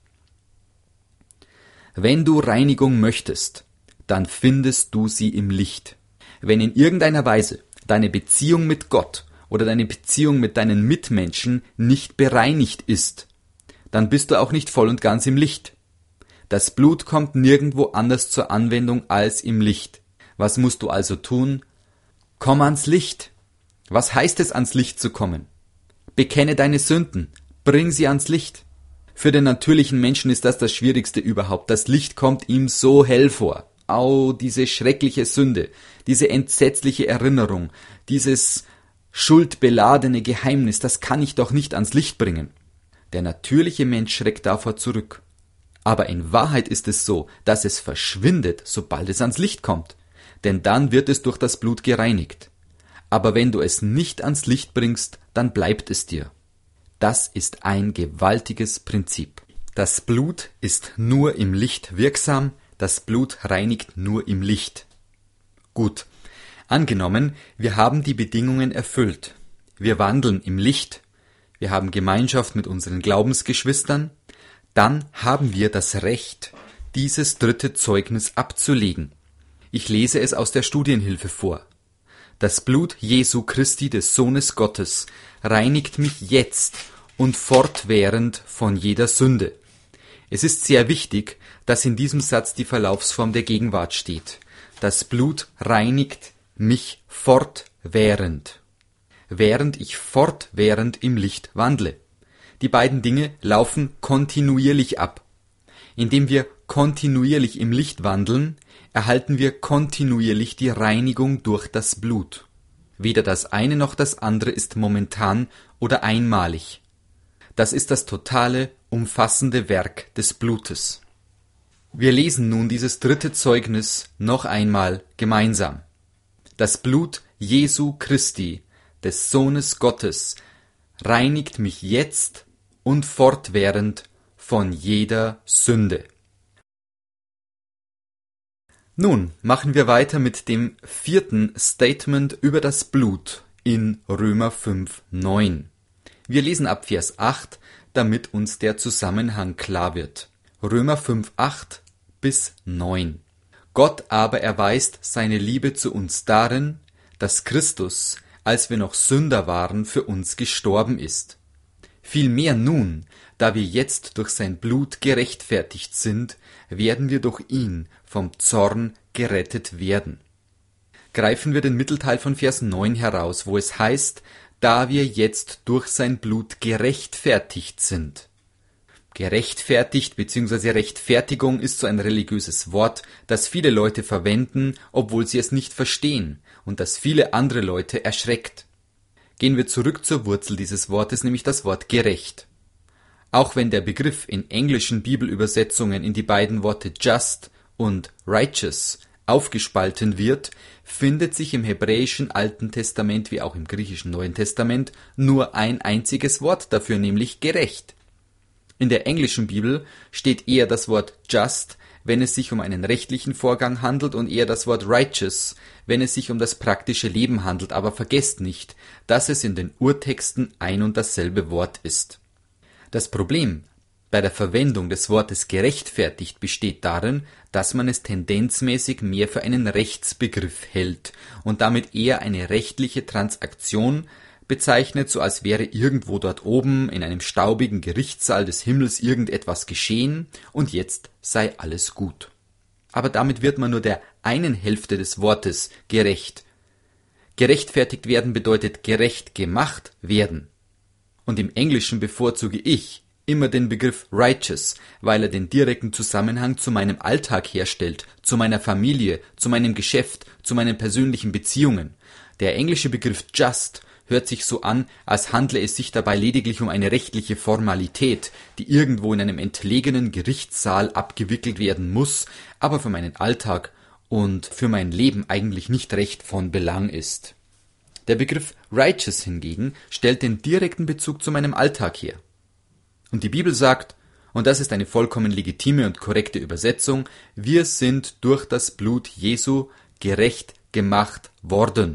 Wenn du Reinigung möchtest, dann findest du sie im Licht. Wenn in irgendeiner Weise deine Beziehung mit Gott oder deine Beziehung mit deinen Mitmenschen nicht bereinigt ist, dann bist du auch nicht voll und ganz im Licht. Das Blut kommt nirgendwo anders zur Anwendung als im Licht. Was musst du also tun? Komm ans Licht. Was heißt es, ans Licht zu kommen? Bekenne deine Sünden. Bring sie ans Licht. Für den natürlichen Menschen ist das Schwierigste überhaupt. Das Licht kommt ihm so hell vor. Au, diese schreckliche Sünde, diese entsetzliche Erinnerung, dieses schuldbeladene Geheimnis, das kann ich doch nicht ans Licht bringen. Der natürliche Mensch schreckt davor zurück. Aber in Wahrheit ist es so, dass es verschwindet, sobald es ans Licht kommt. Denn dann wird es durch das Blut gereinigt. Aber wenn du es nicht ans Licht bringst, dann bleibt es dir. Das ist ein gewaltiges Prinzip. Das Blut ist nur im Licht wirksam, das Blut reinigt nur im Licht. Gut, angenommen, wir haben die Bedingungen erfüllt. Wir wandeln im Licht, wir haben Gemeinschaft mit unseren Glaubensgeschwistern, dann haben wir das Recht, dieses dritte Zeugnis abzulegen. Ich lese es aus der Studienhilfe vor. Das Blut Jesu Christi, des Sohnes Gottes, reinigt mich jetzt und fortwährend von jeder Sünde. Es ist sehr wichtig, dass in diesem Satz die Verlaufsform der Gegenwart steht. Das Blut reinigt mich fortwährend, während ich fortwährend im Licht wandle. Die beiden Dinge laufen kontinuierlich ab. Indem wir kontinuierlich im Licht wandeln, erhalten wir kontinuierlich die Reinigung durch das Blut. Weder das eine noch das andere ist momentan oder einmalig. Das ist das totale, umfassende Werk des Blutes. Wir lesen nun dieses dritte Zeugnis noch einmal gemeinsam. Das Blut Jesu Christi, des Sohnes Gottes, reinigt mich jetzt und fortwährend von jeder Sünde. Nun machen wir weiter mit dem vierten Statement über das Blut in Römer 5,9. Wir lesen ab Vers 8, damit uns der Zusammenhang klar wird. Römer 5,8 bis 9. Gott aber erweist seine Liebe zu uns darin, dass Christus, als wir noch Sünder waren, für uns gestorben ist. Vielmehr nun, da wir jetzt durch sein Blut gerechtfertigt sind, werden wir durch ihn vom Zorn gerettet werden. greifen wir den Mittelteil von Vers 9 heraus, wo es heißt, da wir jetzt durch sein Blut gerechtfertigt sind. Gerechtfertigt bzw. Rechtfertigung ist so ein religiöses Wort, das viele Leute verwenden, obwohl sie es nicht verstehen und das viele andere Leute erschreckt. Gehen wir zurück zur Wurzel dieses Wortes, nämlich das Wort gerecht. Auch wenn der Begriff in englischen Bibelübersetzungen in die beiden Worte just und righteous aufgespalten wird, findet sich im hebräischen Alten Testament wie auch im griechischen Neuen Testament nur ein einziges Wort dafür, nämlich gerecht. In der englischen Bibel steht eher das Wort just, wenn es sich um einen rechtlichen Vorgang handelt, und eher das Wort righteous, wenn es sich um das praktische Leben handelt. Aber vergesst nicht, dass es in den Urtexten ein und dasselbe Wort ist. Das Problem bei der Verwendung des Wortes gerechtfertigt besteht darin, dass man es tendenzmäßig mehr für einen Rechtsbegriff hält und damit eher eine rechtliche Transaktion bezeichnet, so als wäre irgendwo dort oben in einem staubigen Gerichtssaal des Himmels irgendetwas geschehen und jetzt sei alles gut. Aber damit wird man nur der einen Hälfte des Wortes gerecht. Gerechtfertigt werden bedeutet gerecht gemacht werden. Und im Englischen bevorzuge ich immer den Begriff righteous, weil er den direkten Zusammenhang zu meinem Alltag herstellt, zu meiner Familie, zu meinem Geschäft, zu meinen persönlichen Beziehungen. Der englische Begriff just hört sich so an, als handle es sich dabei lediglich um eine rechtliche Formalität, die irgendwo in einem entlegenen Gerichtssaal abgewickelt werden muss, aber für meinen Alltag und für mein Leben eigentlich nicht recht von Belang ist. Der Begriff righteous hingegen stellt den direkten Bezug zu meinem Alltag her. Und die Bibel sagt, und das ist eine vollkommen legitime und korrekte Übersetzung, wir sind durch das Blut Jesu gerecht gemacht worden.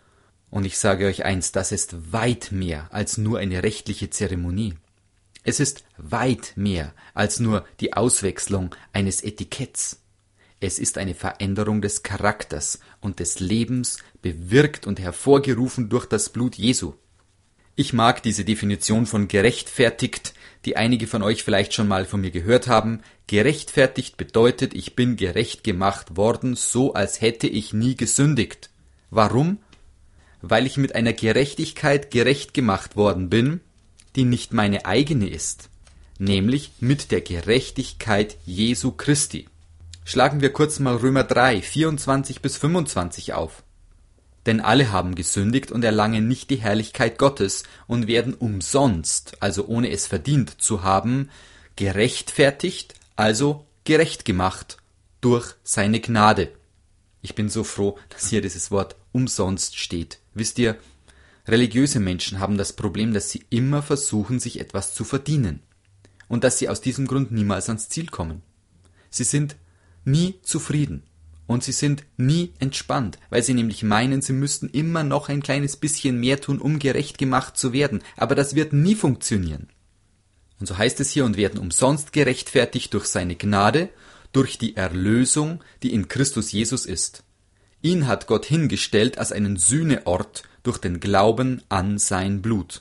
Und ich sage euch eins, das ist weit mehr als nur eine rechtliche Zeremonie. Es ist weit mehr als nur die Auswechslung eines Etiketts. Es ist eine Veränderung des Charakters und des Lebens, bewirkt und hervorgerufen durch das Blut Jesu. Ich mag diese Definition von gerechtfertigt, die einige von euch vielleicht schon mal von mir gehört haben. Gerechtfertigt bedeutet, ich bin gerecht gemacht worden, so als hätte ich nie gesündigt. Warum? Weil ich mit einer Gerechtigkeit gerecht gemacht worden bin, die nicht meine eigene ist, nämlich mit der Gerechtigkeit Jesu Christi. Schlagen wir kurz mal Römer 3, 24 bis 25 auf. Denn alle haben gesündigt und erlangen nicht die Herrlichkeit Gottes und werden umsonst, also ohne es verdient zu haben, gerechtfertigt, also gerecht gemacht, durch seine Gnade. Ich bin so froh, dass hier dieses Wort umsonst steht. Wisst ihr, religiöse Menschen haben das Problem, dass sie immer versuchen, sich etwas zu verdienen und dass sie aus diesem Grund niemals ans Ziel kommen. Sie sind nie zufrieden und sie sind nie entspannt, weil sie nämlich meinen, sie müssten immer noch ein kleines bisschen mehr tun, um gerecht gemacht zu werden. Aber das wird nie funktionieren. Und so heißt es hier, und werden umsonst gerechtfertigt durch seine Gnade, durch die Erlösung, die in Christus Jesus ist. Ihn hat Gott hingestellt als einen Sühneort durch den Glauben an sein Blut.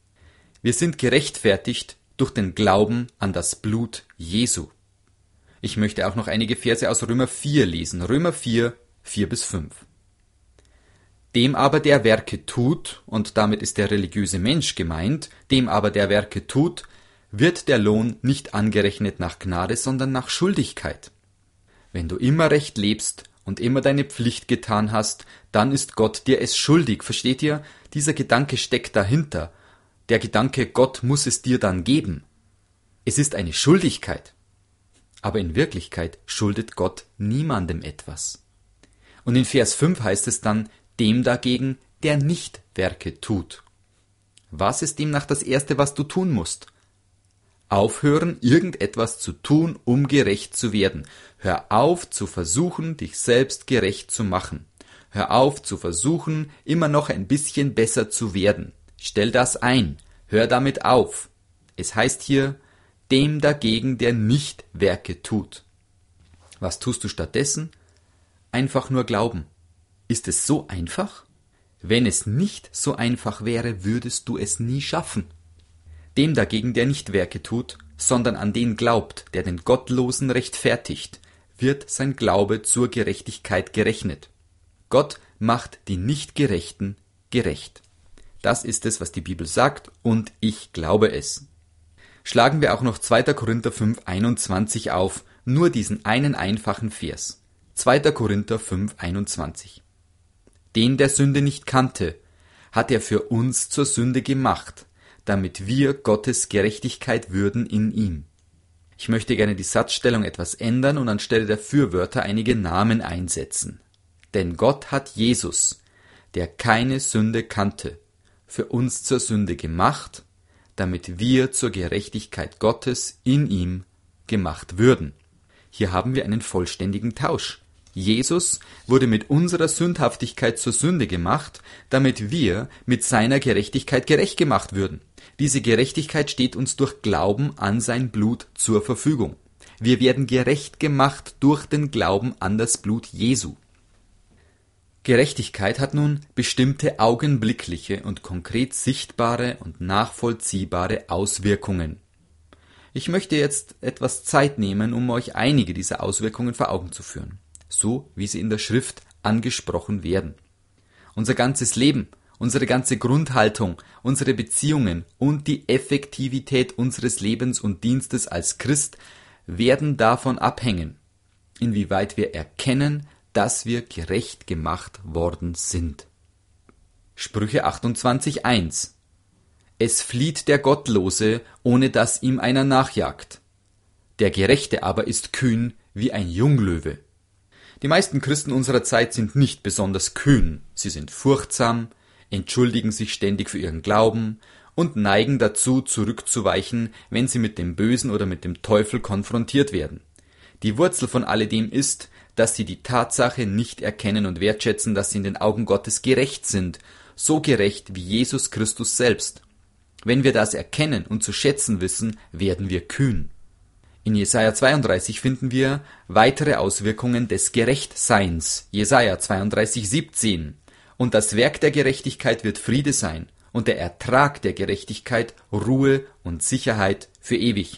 Wir sind gerechtfertigt durch den Glauben an das Blut Jesu. Ich möchte auch noch einige Verse aus Römer 4 lesen. Römer 4, 4 bis 5. Dem aber der Werke tut, und damit ist der religiöse Mensch gemeint, dem aber der Werke tut, wird der Lohn nicht angerechnet nach Gnade, sondern nach Schuldigkeit. Wenn du immer recht lebst und immer deine Pflicht getan hast, dann ist Gott dir es schuldig. Versteht ihr? Dieser Gedanke steckt dahinter. Der Gedanke, Gott muss es dir dann geben. Es ist eine Schuldigkeit. Aber in Wirklichkeit schuldet Gott niemandem etwas. Und in Vers 5 heißt es dann, dem dagegen, der nicht Werke tut. Was ist demnach das Erste, was du tun musst? Aufhören, irgendetwas zu tun, um gerecht zu werden. Hör auf zu versuchen, dich selbst gerecht zu machen. Hör auf zu versuchen, immer noch ein bisschen besser zu werden. Stell das ein. Hör damit auf. Es heißt hier, dem dagegen, der nicht Werke tut. Was tust du stattdessen? Einfach nur glauben. Ist es so einfach? Wenn es nicht so einfach wäre, würdest du es nie schaffen. Dem dagegen, der nicht Werke tut, sondern an den glaubt, der den Gottlosen rechtfertigt, wird sein Glaube zur Gerechtigkeit gerechnet. Gott macht die Nichtgerechten gerecht. Das ist es, was die Bibel sagt, und ich glaube es. Schlagen wir auch noch 2. Korinther 5,21 auf, nur diesen einen einfachen Vers. 2. Korinther 5,21. Den der Sünde nicht kannte, hat er für uns zur Sünde gemacht, damit wir Gottes Gerechtigkeit würden in ihm. Ich möchte gerne die Satzstellung etwas ändern und anstelle der Fürwörter einige Namen einsetzen. Denn Gott hat Jesus, der keine Sünde kannte, für uns zur Sünde gemacht, damit wir zur Gerechtigkeit Gottes in ihm gemacht würden. Hier haben wir einen vollständigen Tausch. Jesus wurde mit unserer Sündhaftigkeit zur Sünde gemacht, damit wir mit seiner Gerechtigkeit gerecht gemacht würden. Diese Gerechtigkeit steht uns durch Glauben an sein Blut zur Verfügung. Wir werden gerecht gemacht durch den Glauben an das Blut Jesu. Gerechtigkeit hat nun bestimmte augenblickliche und konkret sichtbare und nachvollziehbare Auswirkungen. Ich möchte jetzt etwas Zeit nehmen, um euch einige dieser Auswirkungen vor Augen zu führen, so wie sie in der Schrift angesprochen werden. Unser ganzes Leben, unsere ganze Grundhaltung, unsere Beziehungen und die Effektivität unseres Lebens und Dienstes als Christ werden davon abhängen, inwieweit wir erkennen, dass wir gerecht gemacht worden sind. Sprüche 28,1 Es flieht der Gottlose, ohne dass ihm einer nachjagt. Der Gerechte aber ist kühn wie ein Junglöwe. Die meisten Christen unserer Zeit sind nicht besonders kühn. Sie sind furchtsam, entschuldigen sich ständig für ihren Glauben und neigen dazu, zurückzuweichen, wenn sie mit dem Bösen oder mit dem Teufel konfrontiert werden. Die Wurzel von alledem ist, dass sie die Tatsache nicht erkennen und wertschätzen, dass sie in den Augen Gottes gerecht sind, so gerecht wie Jesus Christus selbst. Wenn wir das erkennen und zu schätzen wissen, werden wir kühn. In Jesaja 32 finden wir weitere Auswirkungen des Gerechtseins. Jesaja 32,17 Und das Werk der Gerechtigkeit wird Friede sein, und der Ertrag der Gerechtigkeit Ruhe und Sicherheit für ewig.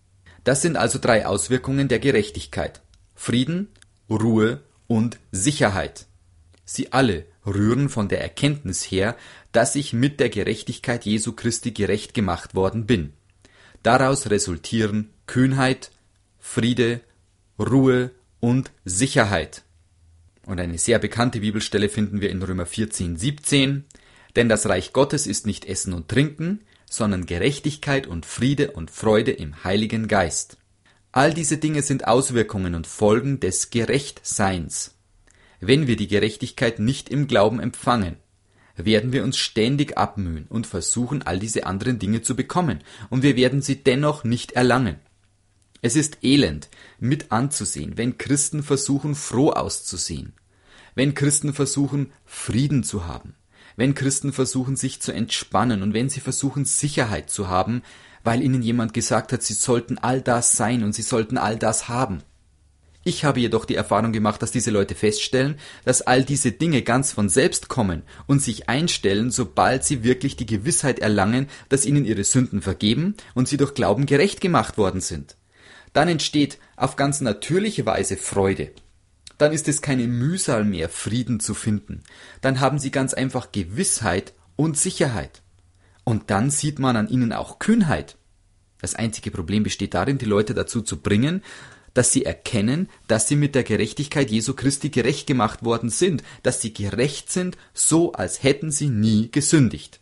Das sind also 3 Auswirkungen der Gerechtigkeit: Frieden, Ruhe und Sicherheit. Sie alle rühren von der Erkenntnis her, dass ich mit der Gerechtigkeit Jesu Christi gerecht gemacht worden bin. Daraus resultieren Kühnheit, Friede, Ruhe und Sicherheit. Und eine sehr bekannte Bibelstelle finden wir in Römer 14,17. Denn das Reich Gottes ist nicht Essen und Trinken, sondern Gerechtigkeit und Friede und Freude im Heiligen Geist. All diese Dinge sind Auswirkungen und Folgen des Gerechtseins. Wenn wir die Gerechtigkeit nicht im Glauben empfangen, werden wir uns ständig abmühen und versuchen, all diese anderen Dinge zu bekommen, und wir werden sie dennoch nicht erlangen. Es ist elend mit anzusehen, wenn Christen versuchen, froh auszusehen, wenn Christen versuchen, Frieden zu haben, wenn Christen versuchen, sich zu entspannen und wenn sie versuchen, Sicherheit zu haben, weil ihnen jemand gesagt hat, sie sollten all das sein und sie sollten all das haben. Ich habe jedoch die Erfahrung gemacht, dass diese Leute feststellen, dass all diese Dinge ganz von selbst kommen und sich einstellen, sobald sie wirklich die Gewissheit erlangen, dass ihnen ihre Sünden vergeben und sie durch Glauben gerecht gemacht worden sind. Dann entsteht auf ganz natürliche Weise Freude. Dann ist es keine Mühsal mehr, Frieden zu finden. Dann haben sie ganz einfach Gewissheit und Sicherheit. Und dann sieht man an ihnen auch Kühnheit. Das einzige Problem besteht darin, die Leute dazu zu bringen, dass sie erkennen, dass sie mit der Gerechtigkeit Jesu Christi gerecht gemacht worden sind, dass sie gerecht sind, so als hätten sie nie gesündigt.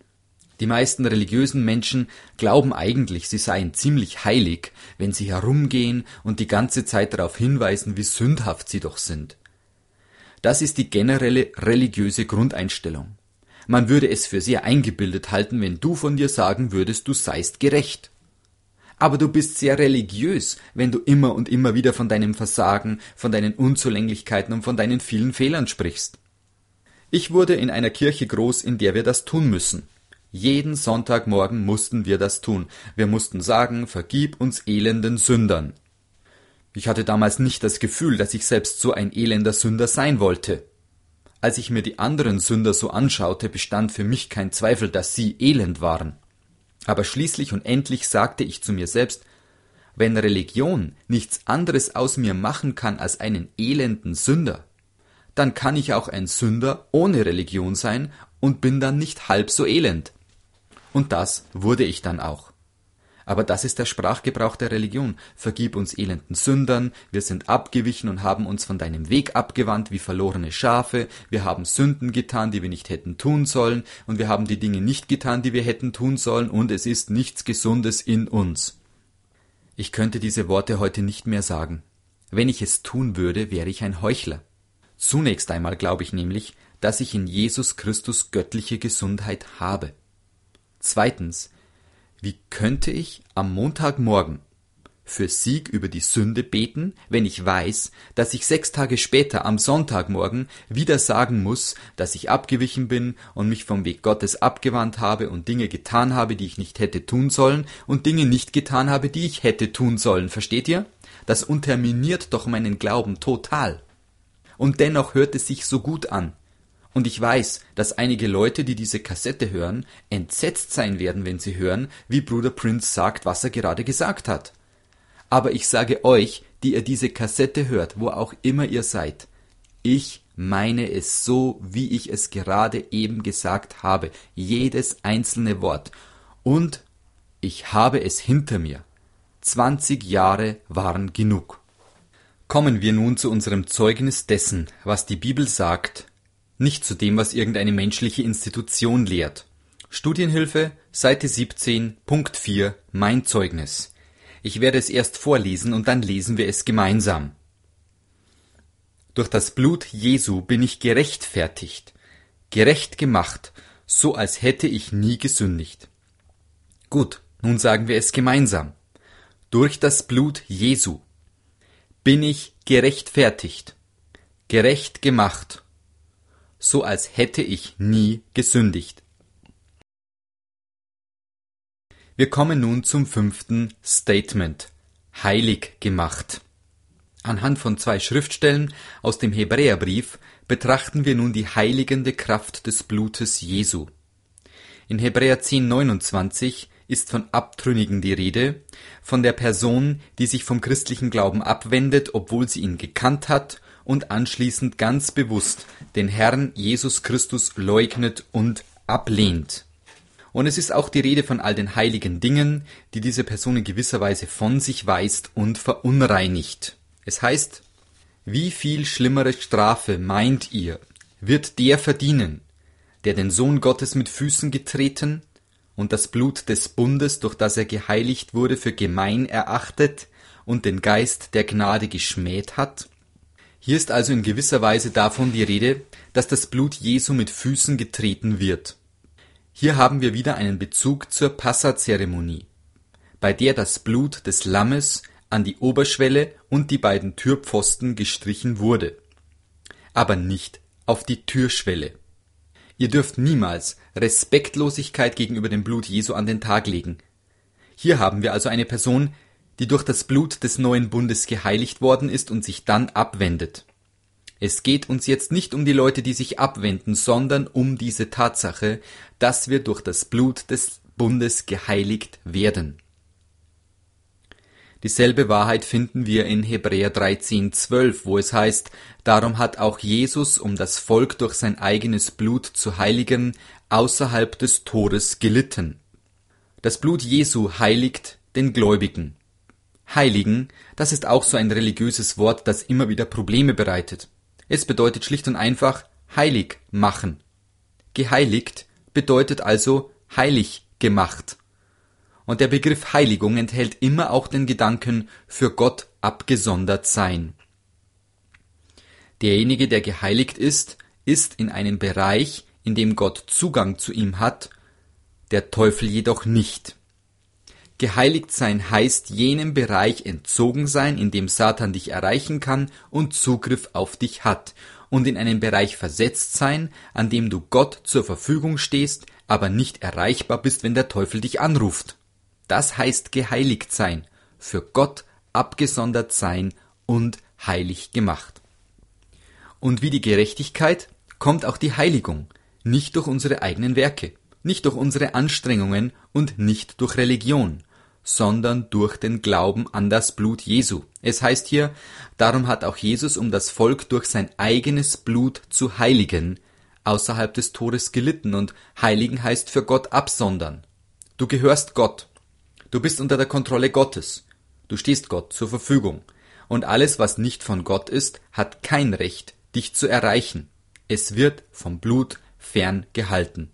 Die meisten religiösen Menschen glauben eigentlich, sie seien ziemlich heilig, wenn sie herumgehen und die ganze Zeit darauf hinweisen, wie sündhaft sie doch sind. Das ist die generelle religiöse Grundeinstellung. Man würde es für sehr eingebildet halten, wenn du von dir sagen würdest, du seist gerecht. Aber du bist sehr religiös, wenn du immer und immer wieder von deinem Versagen, von deinen Unzulänglichkeiten und von deinen vielen Fehlern sprichst. Ich wurde in einer Kirche groß, in der wir das tun müssen. Jeden Sonntagmorgen mussten wir das tun. Wir mussten sagen, vergib uns elenden Sündern. Ich hatte damals nicht das Gefühl, dass ich selbst so ein elender Sünder sein wollte. Als ich mir die anderen Sünder so anschaute, bestand für mich kein Zweifel, dass sie elend waren. Aber schließlich und endlich sagte ich zu mir selbst, wenn Religion nichts anderes aus mir machen kann als einen elenden Sünder, dann kann ich auch ein Sünder ohne Religion sein und bin dann nicht halb so elend. Und das wurde ich dann auch. Aber das ist der Sprachgebrauch der Religion. Vergib uns elenden Sündern, wir sind abgewichen und haben uns von deinem Weg abgewandt wie verlorene Schafe, wir haben Sünden getan, die wir nicht hätten tun sollen, und wir haben die Dinge nicht getan, die wir hätten tun sollen, und es ist nichts Gesundes in uns. Ich könnte diese Worte heute nicht mehr sagen. Wenn ich es tun würde, wäre ich ein Heuchler. Zunächst einmal glaube ich nämlich, dass ich in Jesus Christus göttliche Gesundheit habe. Zweitens, wie könnte ich am Montagmorgen für Sieg über die Sünde beten, wenn ich weiß, dass ich 6 Tage später am Sonntagmorgen wieder sagen muss, dass ich abgewichen bin und mich vom Weg Gottes abgewandt habe und Dinge getan habe, die ich nicht hätte tun sollen, und Dinge nicht getan habe, die ich hätte tun sollen. Versteht ihr? Das unterminiert doch meinen Glauben total. Und dennoch hört es sich so gut an. Und ich weiß, dass einige Leute, die diese Kassette hören, entsetzt sein werden, wenn sie hören, wie Bruder Prince sagt, was er gerade gesagt hat. Aber ich sage euch, die ihr diese Kassette hört, wo auch immer ihr seid, ich meine es so, wie ich es gerade eben gesagt habe, jedes einzelne Wort. Und ich habe es hinter mir. 20 Jahre waren genug. Kommen wir nun zu unserem Zeugnis dessen, was die Bibel sagt, nicht zu dem, was irgendeine menschliche Institution lehrt. Studienhilfe, Seite 17, Punkt 4, mein Zeugnis. Ich werde es erst vorlesen und dann lesen wir es gemeinsam. Durch das Blut Jesu bin ich gerechtfertigt, gerecht gemacht, so als hätte ich nie gesündigt. Gut, nun sagen wir es gemeinsam. Durch das Blut Jesu bin ich gerechtfertigt, gerecht gemacht, so als hätte ich nie gesündigt. Wir kommen nun zum 5. Statement, heilig gemacht. Anhand von 2 Schriftstellen aus dem Hebräerbrief betrachten wir nun die heiligende Kraft des Blutes Jesu. In Hebräer 10,29 ist von Abtrünnigen die Rede, von der Person, die sich vom christlichen Glauben abwendet, obwohl sie ihn gekannt hat, und anschließend ganz bewusst den Herrn Jesus Christus leugnet und ablehnt. Und es ist auch die Rede von all den heiligen Dingen, die diese Person in gewisser Weise von sich weist und verunreinigt. Es heißt, wie viel schlimmere Strafe meint ihr, wird der verdienen, der den Sohn Gottes mit Füßen getreten und das Blut des Bundes, durch das er geheiligt wurde, für gemein erachtet und den Geist der Gnade geschmäht hat? Hier ist also in gewisser Weise davon die Rede, dass das Blut Jesu mit Füßen getreten wird. Hier haben wir wieder einen Bezug zur Passazeremonie, bei der das Blut des Lammes an die Oberschwelle und die beiden Türpfosten gestrichen wurde, aber nicht auf die Türschwelle. Ihr dürft niemals Respektlosigkeit gegenüber dem Blut Jesu an den Tag legen. Hier haben wir also eine Person, die durch das Blut des neuen Bundes geheiligt worden ist und sich dann abwendet. Es geht uns jetzt nicht um die Leute, die sich abwenden, sondern um diese Tatsache, dass wir durch das Blut des Bundes geheiligt werden. Dieselbe Wahrheit finden wir in Hebräer 13,12, wo es heißt, darum hat auch Jesus, um das Volk durch sein eigenes Blut zu heiligen, außerhalb des Tores gelitten. Das Blut Jesu heiligt den Gläubigen. Heiligen, das ist auch so ein religiöses Wort, das immer wieder Probleme bereitet. Es bedeutet schlicht und einfach heilig machen. Geheiligt bedeutet also heilig gemacht. Und der Begriff Heiligung enthält immer auch den Gedanken für Gott abgesondert sein. Derjenige, der geheiligt ist, ist in einem Bereich, in dem Gott Zugang zu ihm hat, der Teufel jedoch nicht. Geheiligt sein heißt jenem Bereich entzogen sein, in dem Satan dich erreichen kann und Zugriff auf dich hat, und in einen Bereich versetzt sein, an dem du Gott zur Verfügung stehst, aber nicht erreichbar bist, wenn der Teufel dich anruft. Das heißt geheiligt sein, für Gott abgesondert sein und heilig gemacht. Und wie die Gerechtigkeit kommt auch die Heiligung, nicht durch unsere eigenen Werke, nicht durch unsere Anstrengungen und nicht durch Religion, sondern durch den Glauben an das Blut Jesu. Es heißt hier, darum hat auch Jesus, um das Volk durch sein eigenes Blut zu heiligen, außerhalb des Todes gelitten, und heiligen heißt für Gott absondern. Du gehörst Gott. Du bist unter der Kontrolle Gottes. Du stehst Gott zur Verfügung. Und alles, was nicht von Gott ist, hat kein Recht, dich zu erreichen. Es wird vom Blut ferngehalten.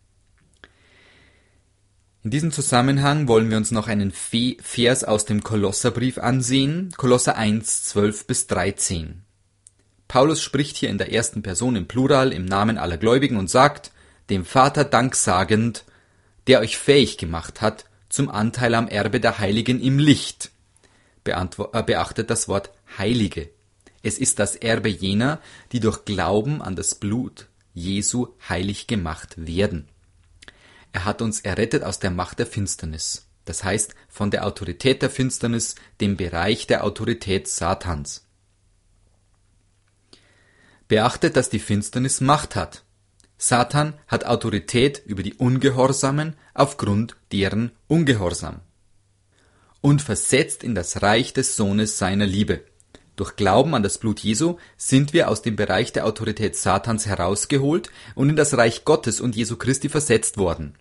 In diesem Zusammenhang wollen wir uns noch einen Vers aus dem Kolosserbrief ansehen, Kolosser 1, 12-13. Paulus spricht hier in der ersten Person im Plural im Namen aller Gläubigen und sagt, dem Vater Dank sagend, der euch fähig gemacht hat zum Anteil am Erbe der Heiligen im Licht. Beachtet das Wort Heilige. Es ist das Erbe jener, die durch Glauben an das Blut Jesu heilig gemacht werden. Er hat uns errettet aus der Macht der Finsternis, das heißt von der Autorität der Finsternis, dem Bereich der Autorität Satans. Beachtet, dass die Finsternis Macht hat. Satan hat Autorität über die Ungehorsamen aufgrund deren Ungehorsam. Und versetzt in das Reich des Sohnes seiner Liebe. Durch Glauben an das Blut Jesu sind wir aus dem Bereich der Autorität Satans herausgeholt und in das Reich Gottes und Jesu Christi versetzt worden.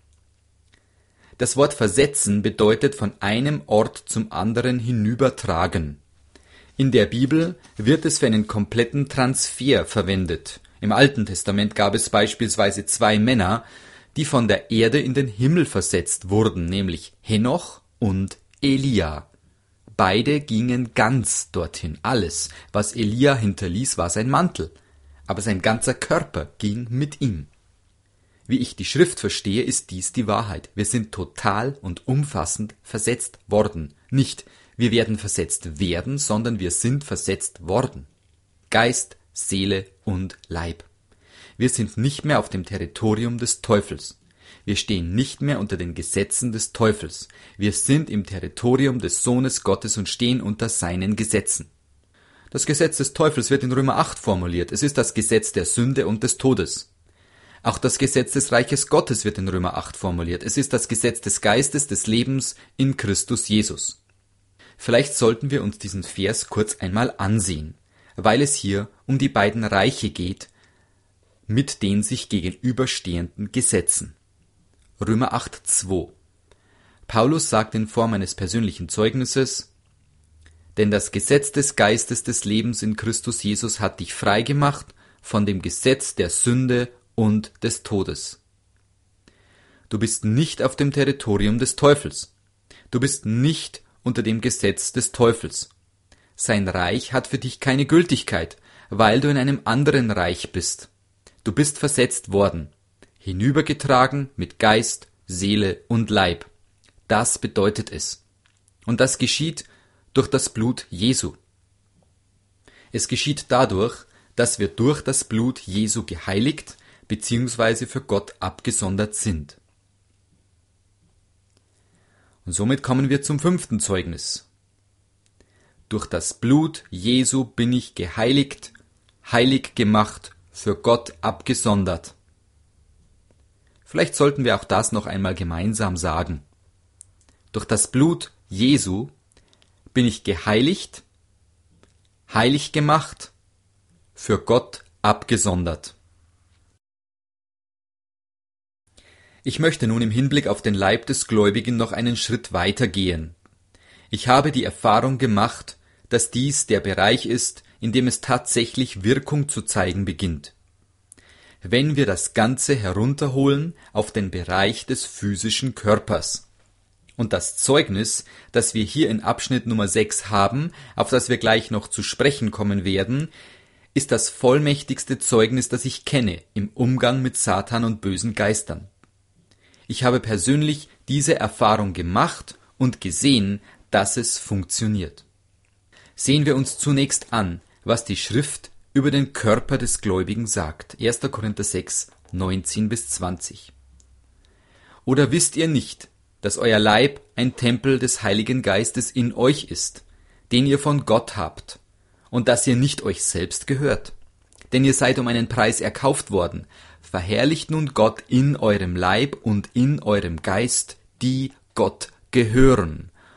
Das Wort versetzen bedeutet von einem Ort zum anderen hinübertragen. In der Bibel wird es für einen kompletten Transfer verwendet. Im Alten Testament gab es beispielsweise 2 Männer, die von der Erde in den Himmel versetzt wurden, nämlich Henoch und Elia. Beide gingen ganz dorthin. Alles, was Elia hinterließ, war sein Mantel, aber sein ganzer Körper ging mit ihm. Wie ich die Schrift verstehe, ist dies die Wahrheit. Wir sind total und umfassend versetzt worden. Nicht, wir werden versetzt werden, sondern wir sind versetzt worden. Geist, Seele und Leib. Wir sind nicht mehr auf dem Territorium des Teufels. Wir stehen nicht mehr unter den Gesetzen des Teufels. Wir sind im Territorium des Sohnes Gottes und stehen unter seinen Gesetzen. Das Gesetz des Teufels wird in Römer 8 formuliert. Es ist das Gesetz der Sünde und des Todes. Auch das Gesetz des Reiches Gottes wird in Römer 8 formuliert. Es ist das Gesetz des Geistes, des Lebens in Christus Jesus. Vielleicht sollten wir uns diesen Vers kurz einmal ansehen, weil es hier um die beiden Reiche geht, mit den sich gegenüberstehenden Gesetzen. Römer 8, 2. Paulus sagt in Form eines persönlichen Zeugnisses, denn das Gesetz des Geistes des Lebens in Christus Jesus hat dich frei gemacht von dem Gesetz der Sünde und des Todes. Du bist nicht auf dem Territorium des Teufels. Du bist nicht unter dem Gesetz des Teufels. Sein Reich hat für dich keine Gültigkeit, weil du in einem anderen Reich bist. Du bist versetzt worden, hinübergetragen mit Geist, Seele und Leib. Das bedeutet es. Und das geschieht durch das Blut Jesu. Es geschieht dadurch, dass wir durch das Blut Jesu geheiligt bzw. für Gott abgesondert sind. Und somit kommen wir zum 5. Zeugnis. Durch das Blut Jesu bin ich geheiligt, heilig gemacht, für Gott abgesondert. Vielleicht sollten wir auch das noch einmal gemeinsam sagen. Durch das Blut Jesu bin ich geheiligt, heilig gemacht, für Gott abgesondert. Ich möchte nun im Hinblick auf den Leib des Gläubigen noch einen Schritt weiter gehen. Ich habe die Erfahrung gemacht, dass dies der Bereich ist, in dem es tatsächlich Wirkung zu zeigen beginnt. Wenn wir das Ganze herunterholen auf den Bereich des physischen Körpers. Und das Zeugnis, das wir hier in Abschnitt Nummer 6 haben, auf das wir gleich noch zu sprechen kommen werden, ist das vollmächtigste Zeugnis, das ich kenne im Umgang mit Satan und bösen Geistern. Ich habe persönlich diese Erfahrung gemacht und gesehen, dass es funktioniert. Sehen wir uns zunächst an, was die Schrift über den Körper des Gläubigen sagt. 1. Korinther 6, 19-20. Oder wisst ihr nicht, dass euer Leib ein Tempel des Heiligen Geistes in euch ist, den ihr von Gott habt, und dass ihr nicht euch selbst gehört? Denn ihr seid um einen Preis erkauft worden. Verherrlicht nun Gott in eurem Leib und in eurem Geist, die Gott gehören.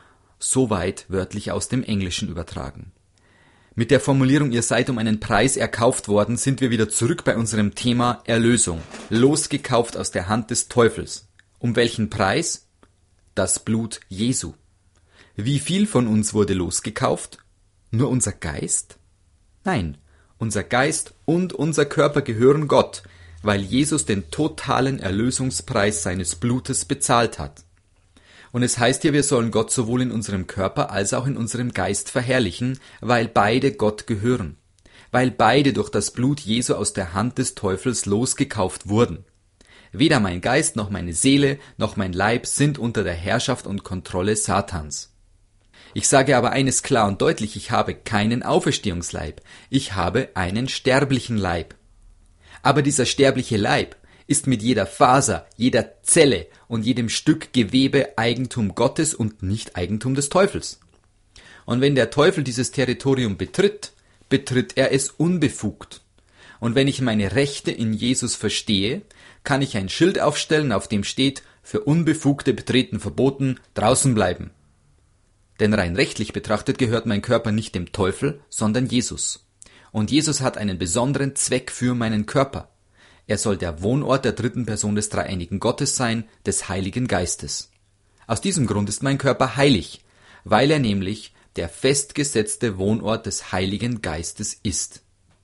Soweit wörtlich aus dem Englischen übertragen. Mit der Formulierung "Ihr seid um einen Preis erkauft worden" sind wir wieder zurück bei unserem Thema Erlösung. Losgekauft aus der Hand des Teufels. Um welchen Preis? Das Blut Jesu. Wie viel von uns wurde losgekauft? Nur unser Geist? Nein, unser Geist und unser Körper gehören Gott, weil Jesus den totalen Erlösungspreis seines Blutes bezahlt hat. Und es heißt hier, wir sollen Gott sowohl in unserem Körper als auch in unserem Geist verherrlichen, weil beide Gott gehören. Weil beide durch das Blut Jesu aus der Hand des Teufels losgekauft wurden. Weder mein Geist noch meine Seele noch mein Leib sind unter der Herrschaft und Kontrolle Satans. Ich sage aber eines klar und deutlich, ich habe keinen Auferstehungsleib. Ich habe einen sterblichen Leib. Aber dieser sterbliche Leib ist mit jeder Faser, jeder Zelle und jedem Stück Gewebe Eigentum Gottes und nicht Eigentum des Teufels. Und wenn der Teufel dieses Territorium betritt, betritt er es unbefugt. Und wenn ich meine Rechte in Jesus verstehe, kann ich ein Schild aufstellen, auf dem steht: für Unbefugte betreten verboten, draußen bleiben. Denn rein rechtlich betrachtet gehört mein Körper nicht dem Teufel, sondern Jesus. Und Jesus hat einen besonderen Zweck für meinen Körper. Er soll der Wohnort der dritten Person des dreieinigen Gottes sein, des Heiligen Geistes. Aus diesem Grund ist mein Körper heilig, weil er nämlich der festgesetzte Wohnort des Heiligen Geistes ist.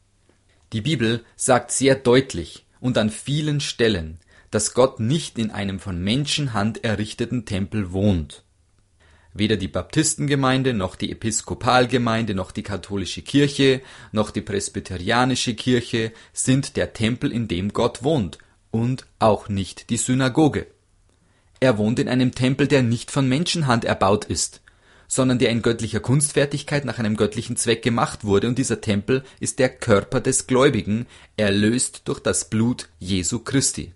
Die Bibel sagt sehr deutlich und an vielen Stellen, dass Gott nicht in einem von Menschenhand errichteten Tempel wohnt. Weder die Baptistengemeinde, noch die Episkopalgemeinde, noch die katholische Kirche, noch die presbyterianische Kirche sind der Tempel, in dem Gott wohnt, und auch nicht die Synagoge. Er wohnt in einem Tempel, der nicht von Menschenhand erbaut ist, sondern der in göttlicher Kunstfertigkeit nach einem göttlichen Zweck gemacht wurde, und dieser Tempel ist der Körper des Gläubigen, erlöst durch das Blut Jesu Christi.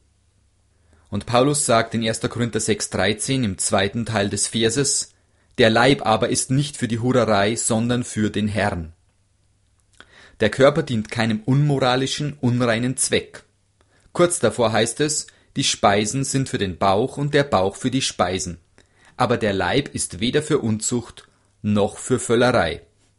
Und Paulus sagt in 1. Korinther 6,13 im zweiten Teil des Verses: Der Leib aber ist nicht für die Hurerei, sondern für den Herrn. Der Körper dient keinem unmoralischen, unreinen Zweck. Kurz davor heißt es: Die Speisen sind für den Bauch und der Bauch für die Speisen. Aber der Leib ist weder für Unzucht noch für Völlerei.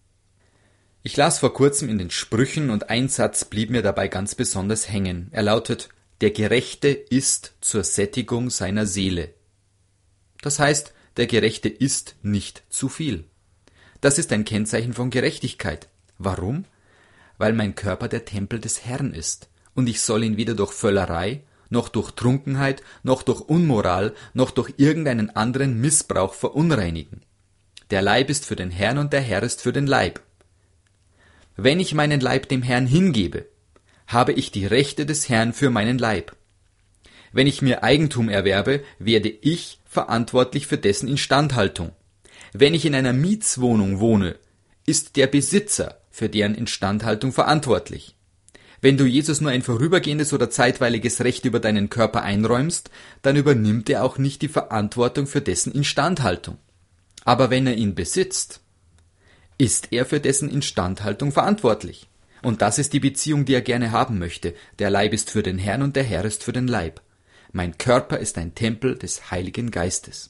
Ich las vor kurzem in den Sprüchen und ein Satz blieb mir dabei ganz besonders hängen. Er lautet: Der Gerechte isst zur Sättigung seiner Seele. Das heißt, der Gerechte isst nicht zu viel. Das ist ein Kennzeichen von Gerechtigkeit. Warum? Weil mein Körper der Tempel des Herrn ist und ich soll ihn weder durch Völlerei, noch durch Trunkenheit, noch durch Unmoral, noch durch irgendeinen anderen Missbrauch verunreinigen. Der Leib ist für den Herrn und der Herr ist für den Leib. Wenn ich meinen Leib dem Herrn hingebe, habe ich die Rechte des Herrn für meinen Leib. Wenn ich mir Eigentum erwerbe, werde ich verantwortlich für dessen Instandhaltung. Wenn ich in einer Mietswohnung wohne, ist der Besitzer für deren Instandhaltung verantwortlich. Wenn du Jesus nur ein vorübergehendes oder zeitweiliges Recht über deinen Körper einräumst, dann übernimmt er auch nicht die Verantwortung für dessen Instandhaltung. Aber wenn er ihn besitzt, ist er für dessen Instandhaltung verantwortlich. Und das ist die Beziehung, die er gerne haben möchte. Der Leib ist für den Herrn und der Herr ist für den Leib. Mein Körper ist ein Tempel des Heiligen Geistes.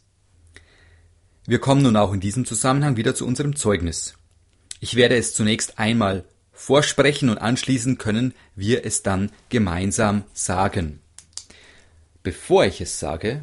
Wir kommen nun auch in diesem Zusammenhang wieder zu unserem Zeugnis. Ich werde es zunächst einmal vorsprechen und anschließend können wir es dann gemeinsam sagen. Bevor ich es sage,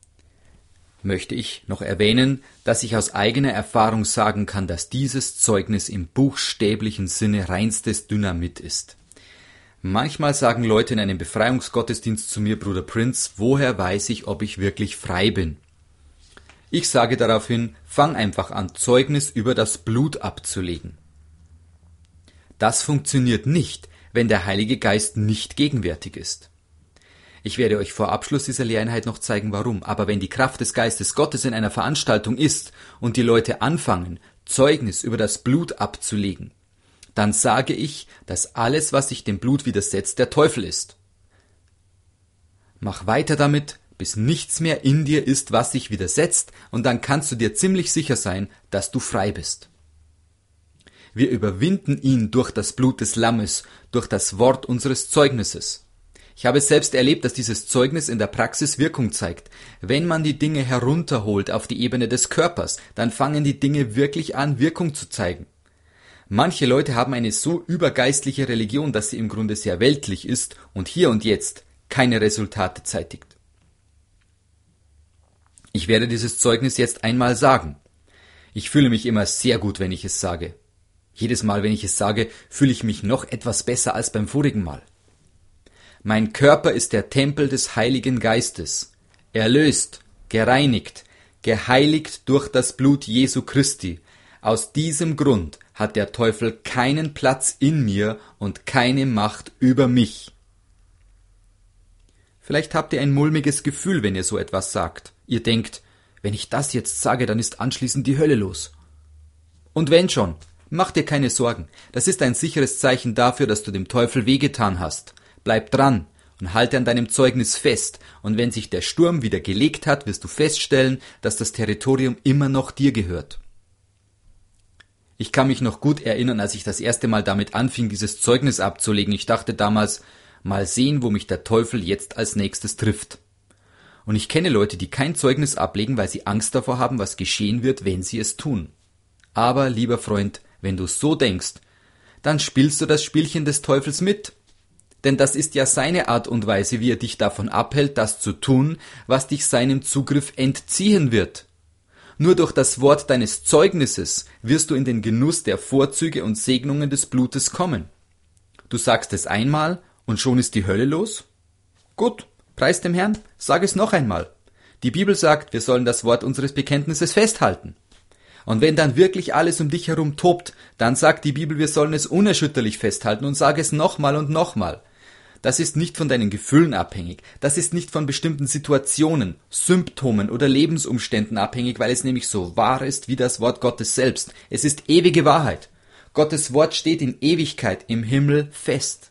möchte ich noch erwähnen, dass ich aus eigener Erfahrung sagen kann, dass dieses Zeugnis im buchstäblichen Sinne reinstes Dynamit ist. Manchmal sagen Leute in einem Befreiungsgottesdienst zu mir: Bruder Prinz, woher weiß ich, ob ich wirklich frei bin? Ich sage daraufhin: Fang einfach an, Zeugnis über das Blut abzulegen. Das funktioniert nicht, wenn der Heilige Geist nicht gegenwärtig ist. Ich werde euch vor Abschluss dieser Lehreinheit noch zeigen, warum. Aber wenn die Kraft des Geistes Gottes in einer Veranstaltung ist und die Leute anfangen, Zeugnis über das Blut abzulegen, dann sage ich, dass alles, was sich dem Blut widersetzt, der Teufel ist. Mach weiter damit, bis nichts mehr in dir ist, was sich widersetzt, und dann kannst du dir ziemlich sicher sein, dass du frei bist. Wir überwinden ihn durch das Blut des Lammes, durch das Wort unseres Zeugnisses. Ich habe selbst erlebt, dass dieses Zeugnis in der Praxis Wirkung zeigt. Wenn man die Dinge herunterholt auf die Ebene des Körpers, dann fangen die Dinge wirklich an, Wirkung zu zeigen. Manche Leute haben eine so übergeistliche Religion, dass sie im Grunde sehr weltlich ist und hier und jetzt keine Resultate zeitigt. Ich werde dieses Zeugnis jetzt einmal sagen. Ich fühle mich immer sehr gut, wenn ich es sage. Jedes Mal, wenn ich es sage, fühle ich mich noch etwas besser als beim vorigen Mal. Mein Körper ist der Tempel des Heiligen Geistes, erlöst, gereinigt, geheiligt durch das Blut Jesu Christi. Aus diesem Grund hat der Teufel keinen Platz in mir und keine Macht über mich. Vielleicht habt ihr ein mulmiges Gefühl, wenn ihr so etwas sagt. Ihr denkt, wenn ich das jetzt sage, dann ist anschließend die Hölle los. Und wenn schon, mach dir keine Sorgen. Das ist ein sicheres Zeichen dafür, dass du dem Teufel wehgetan hast. Bleib dran und halte an deinem Zeugnis fest. Und wenn sich der Sturm wieder gelegt hat, wirst du feststellen, dass das Territorium immer noch dir gehört. Ich kann mich noch gut erinnern, als ich das erste Mal damit anfing, dieses Zeugnis abzulegen. Ich dachte damals, mal sehen, wo mich der Teufel jetzt als nächstes trifft. Und ich kenne Leute, die kein Zeugnis ablegen, weil sie Angst davor haben, was geschehen wird, wenn sie es tun. Aber, lieber Freund, wenn du so denkst, dann spielst du das Spielchen des Teufels mit. Denn das ist ja seine Art und Weise, wie er dich davon abhält, das zu tun, was dich seinem Zugriff entziehen wird. Nur durch das Wort deines Zeugnisses wirst du in den Genuss der Vorzüge und Segnungen des Blutes kommen. Du sagst es einmal und schon ist die Hölle los? Gut, preis dem Herrn, sag es noch einmal. Die Bibel sagt, wir sollen das Wort unseres Bekenntnisses festhalten. Und wenn dann wirklich alles um dich herum tobt, dann sagt die Bibel, wir sollen es unerschütterlich festhalten und sag es nochmal und nochmal. Das ist nicht von deinen Gefühlen abhängig, das ist nicht von bestimmten Situationen, Symptomen oder Lebensumständen abhängig, weil es nämlich so wahr ist wie das Wort Gottes selbst. Es ist ewige Wahrheit. Gottes Wort steht in Ewigkeit im Himmel fest.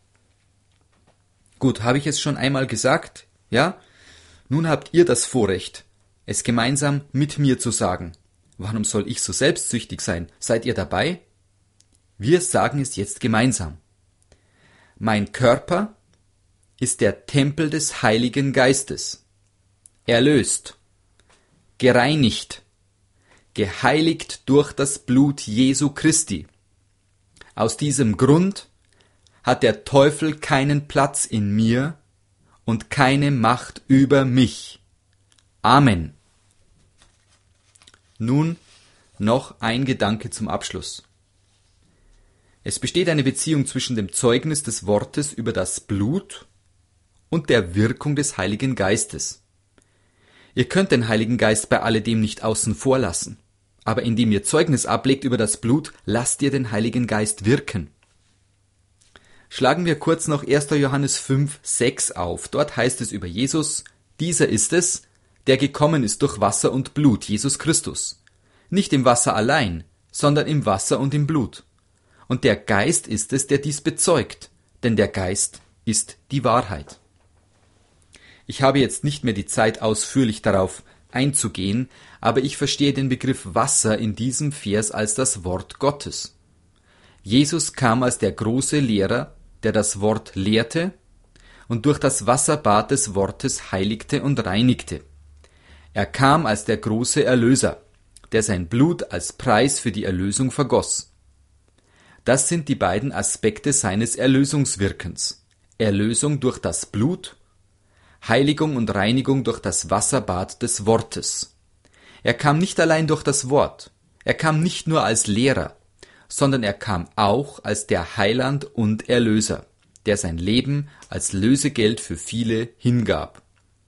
Gut, habe ich es schon einmal gesagt? Ja? Nun habt ihr das Vorrecht, es gemeinsam mit mir zu sagen. Warum soll ich so selbstsüchtig sein? Seid ihr dabei? Wir sagen es jetzt gemeinsam. Mein Körper ist der Tempel des Heiligen Geistes, erlöst, gereinigt, geheiligt durch das Blut Jesu Christi. Aus diesem Grund hat der Teufel keinen Platz in mir und keine Macht über mich. Amen. Nun noch ein Gedanke zum Abschluss. Es besteht eine Beziehung zwischen dem Zeugnis des Wortes über das Blut und der Wirkung des Heiligen Geistes. Ihr könnt den Heiligen Geist bei alledem nicht außen vor lassen, aber indem ihr Zeugnis ablegt über das Blut, lasst ihr den Heiligen Geist wirken. Schlagen wir kurz noch 1. Johannes 5, 6 auf. Dort heißt es über Jesus, dieser ist es, der gekommen ist durch Wasser und Blut, Jesus Christus. Nicht im Wasser allein, sondern im Wasser und im Blut. Und der Geist ist es, der dies bezeugt, denn der Geist ist die Wahrheit. Ich habe jetzt nicht mehr die Zeit, ausführlich darauf einzugehen, aber ich verstehe den Begriff Wasser in diesem Vers als das Wort Gottes. Jesus kam als der große Lehrer, der das Wort lehrte und durch das Wasserbad des Wortes heiligte und reinigte. Er kam als der große Erlöser, der sein Blut als Preis für die Erlösung vergoss. Das sind die beiden Aspekte seines Erlösungswirkens. Erlösung durch das Blut, Heiligung und Reinigung durch das Wasserbad des Wortes. Er kam nicht allein durch das Wort, er kam nicht nur als Lehrer, sondern er kam auch als der Heiland und Erlöser, der sein Leben als Lösegeld für viele hingab.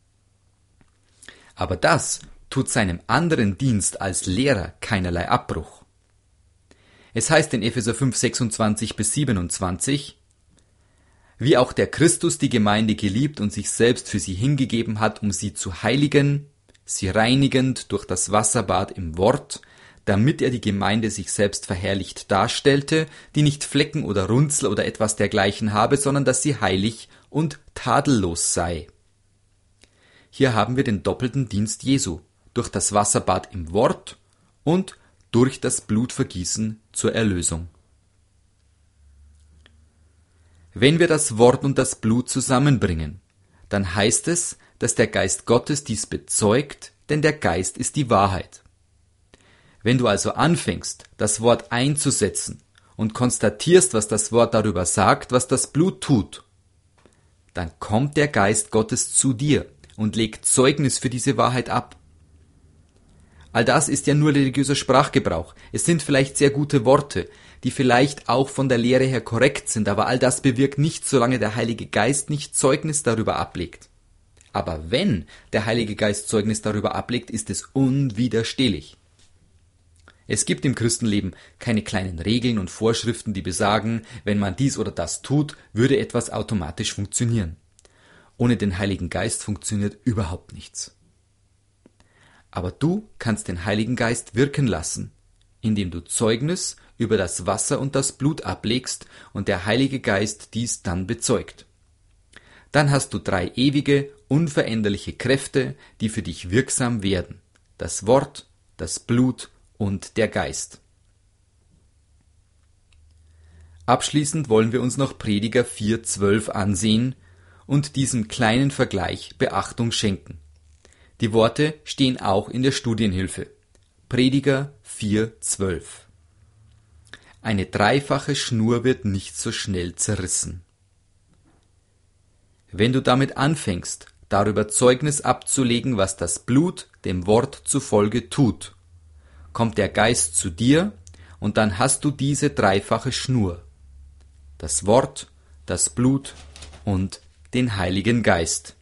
Aber das tut seinem anderen Dienst als Lehrer keinerlei Abbruch. Es heißt in Epheser 5, 26 bis 27, wie auch der Christus die Gemeinde geliebt und sich selbst für sie hingegeben hat, um sie zu heiligen, sie reinigend durch das Wasserbad im Wort, damit er die Gemeinde sich selbst verherrlicht darstellte, die nicht Flecken oder Runzel oder etwas dergleichen habe, sondern dass sie heilig und tadellos sei. Hier haben wir den doppelten Dienst Jesu, durch das Wasserbad im Wort und durch das Blutvergießen zur Erlösung. Wenn wir das Wort und das Blut zusammenbringen, dann heißt es, dass der Geist Gottes dies bezeugt, denn der Geist ist die Wahrheit. Wenn du also anfängst, das Wort einzusetzen und konstatierst, was das Wort darüber sagt, was das Blut tut, dann kommt der Geist Gottes zu dir und legt Zeugnis für diese Wahrheit ab. All das ist ja nur religiöser Sprachgebrauch. Es sind vielleicht sehr gute Worte, die vielleicht auch von der Lehre her korrekt sind, aber all das bewirkt nichts, solange der Heilige Geist nicht Zeugnis darüber ablegt. Aber wenn der Heilige Geist Zeugnis darüber ablegt, ist es unwiderstehlich. Es gibt im Christenleben keine kleinen Regeln und Vorschriften, die besagen, wenn man dies oder das tut, würde etwas automatisch funktionieren. Ohne den Heiligen Geist funktioniert überhaupt nichts. Aber du kannst den Heiligen Geist wirken lassen, indem du Zeugnis über das Wasser und das Blut ablegst und der Heilige Geist dies dann bezeugt. Dann hast du 3 ewige, unveränderliche Kräfte, die für dich wirksam werden: das Wort, das Blut und der Geist. Abschließend wollen wir uns noch Prediger 4,12 ansehen und diesem kleinen Vergleich Beachtung schenken. Die Worte stehen auch in der Studienhilfe. Prediger 4,12. Eine dreifache Schnur wird nicht so schnell zerrissen. Wenn du damit anfängst, darüber Zeugnis abzulegen, was das Blut dem Wort zufolge tut, kommt der Geist zu dir und dann hast du diese dreifache Schnur: das Wort, das Blut und den Heiligen Geist.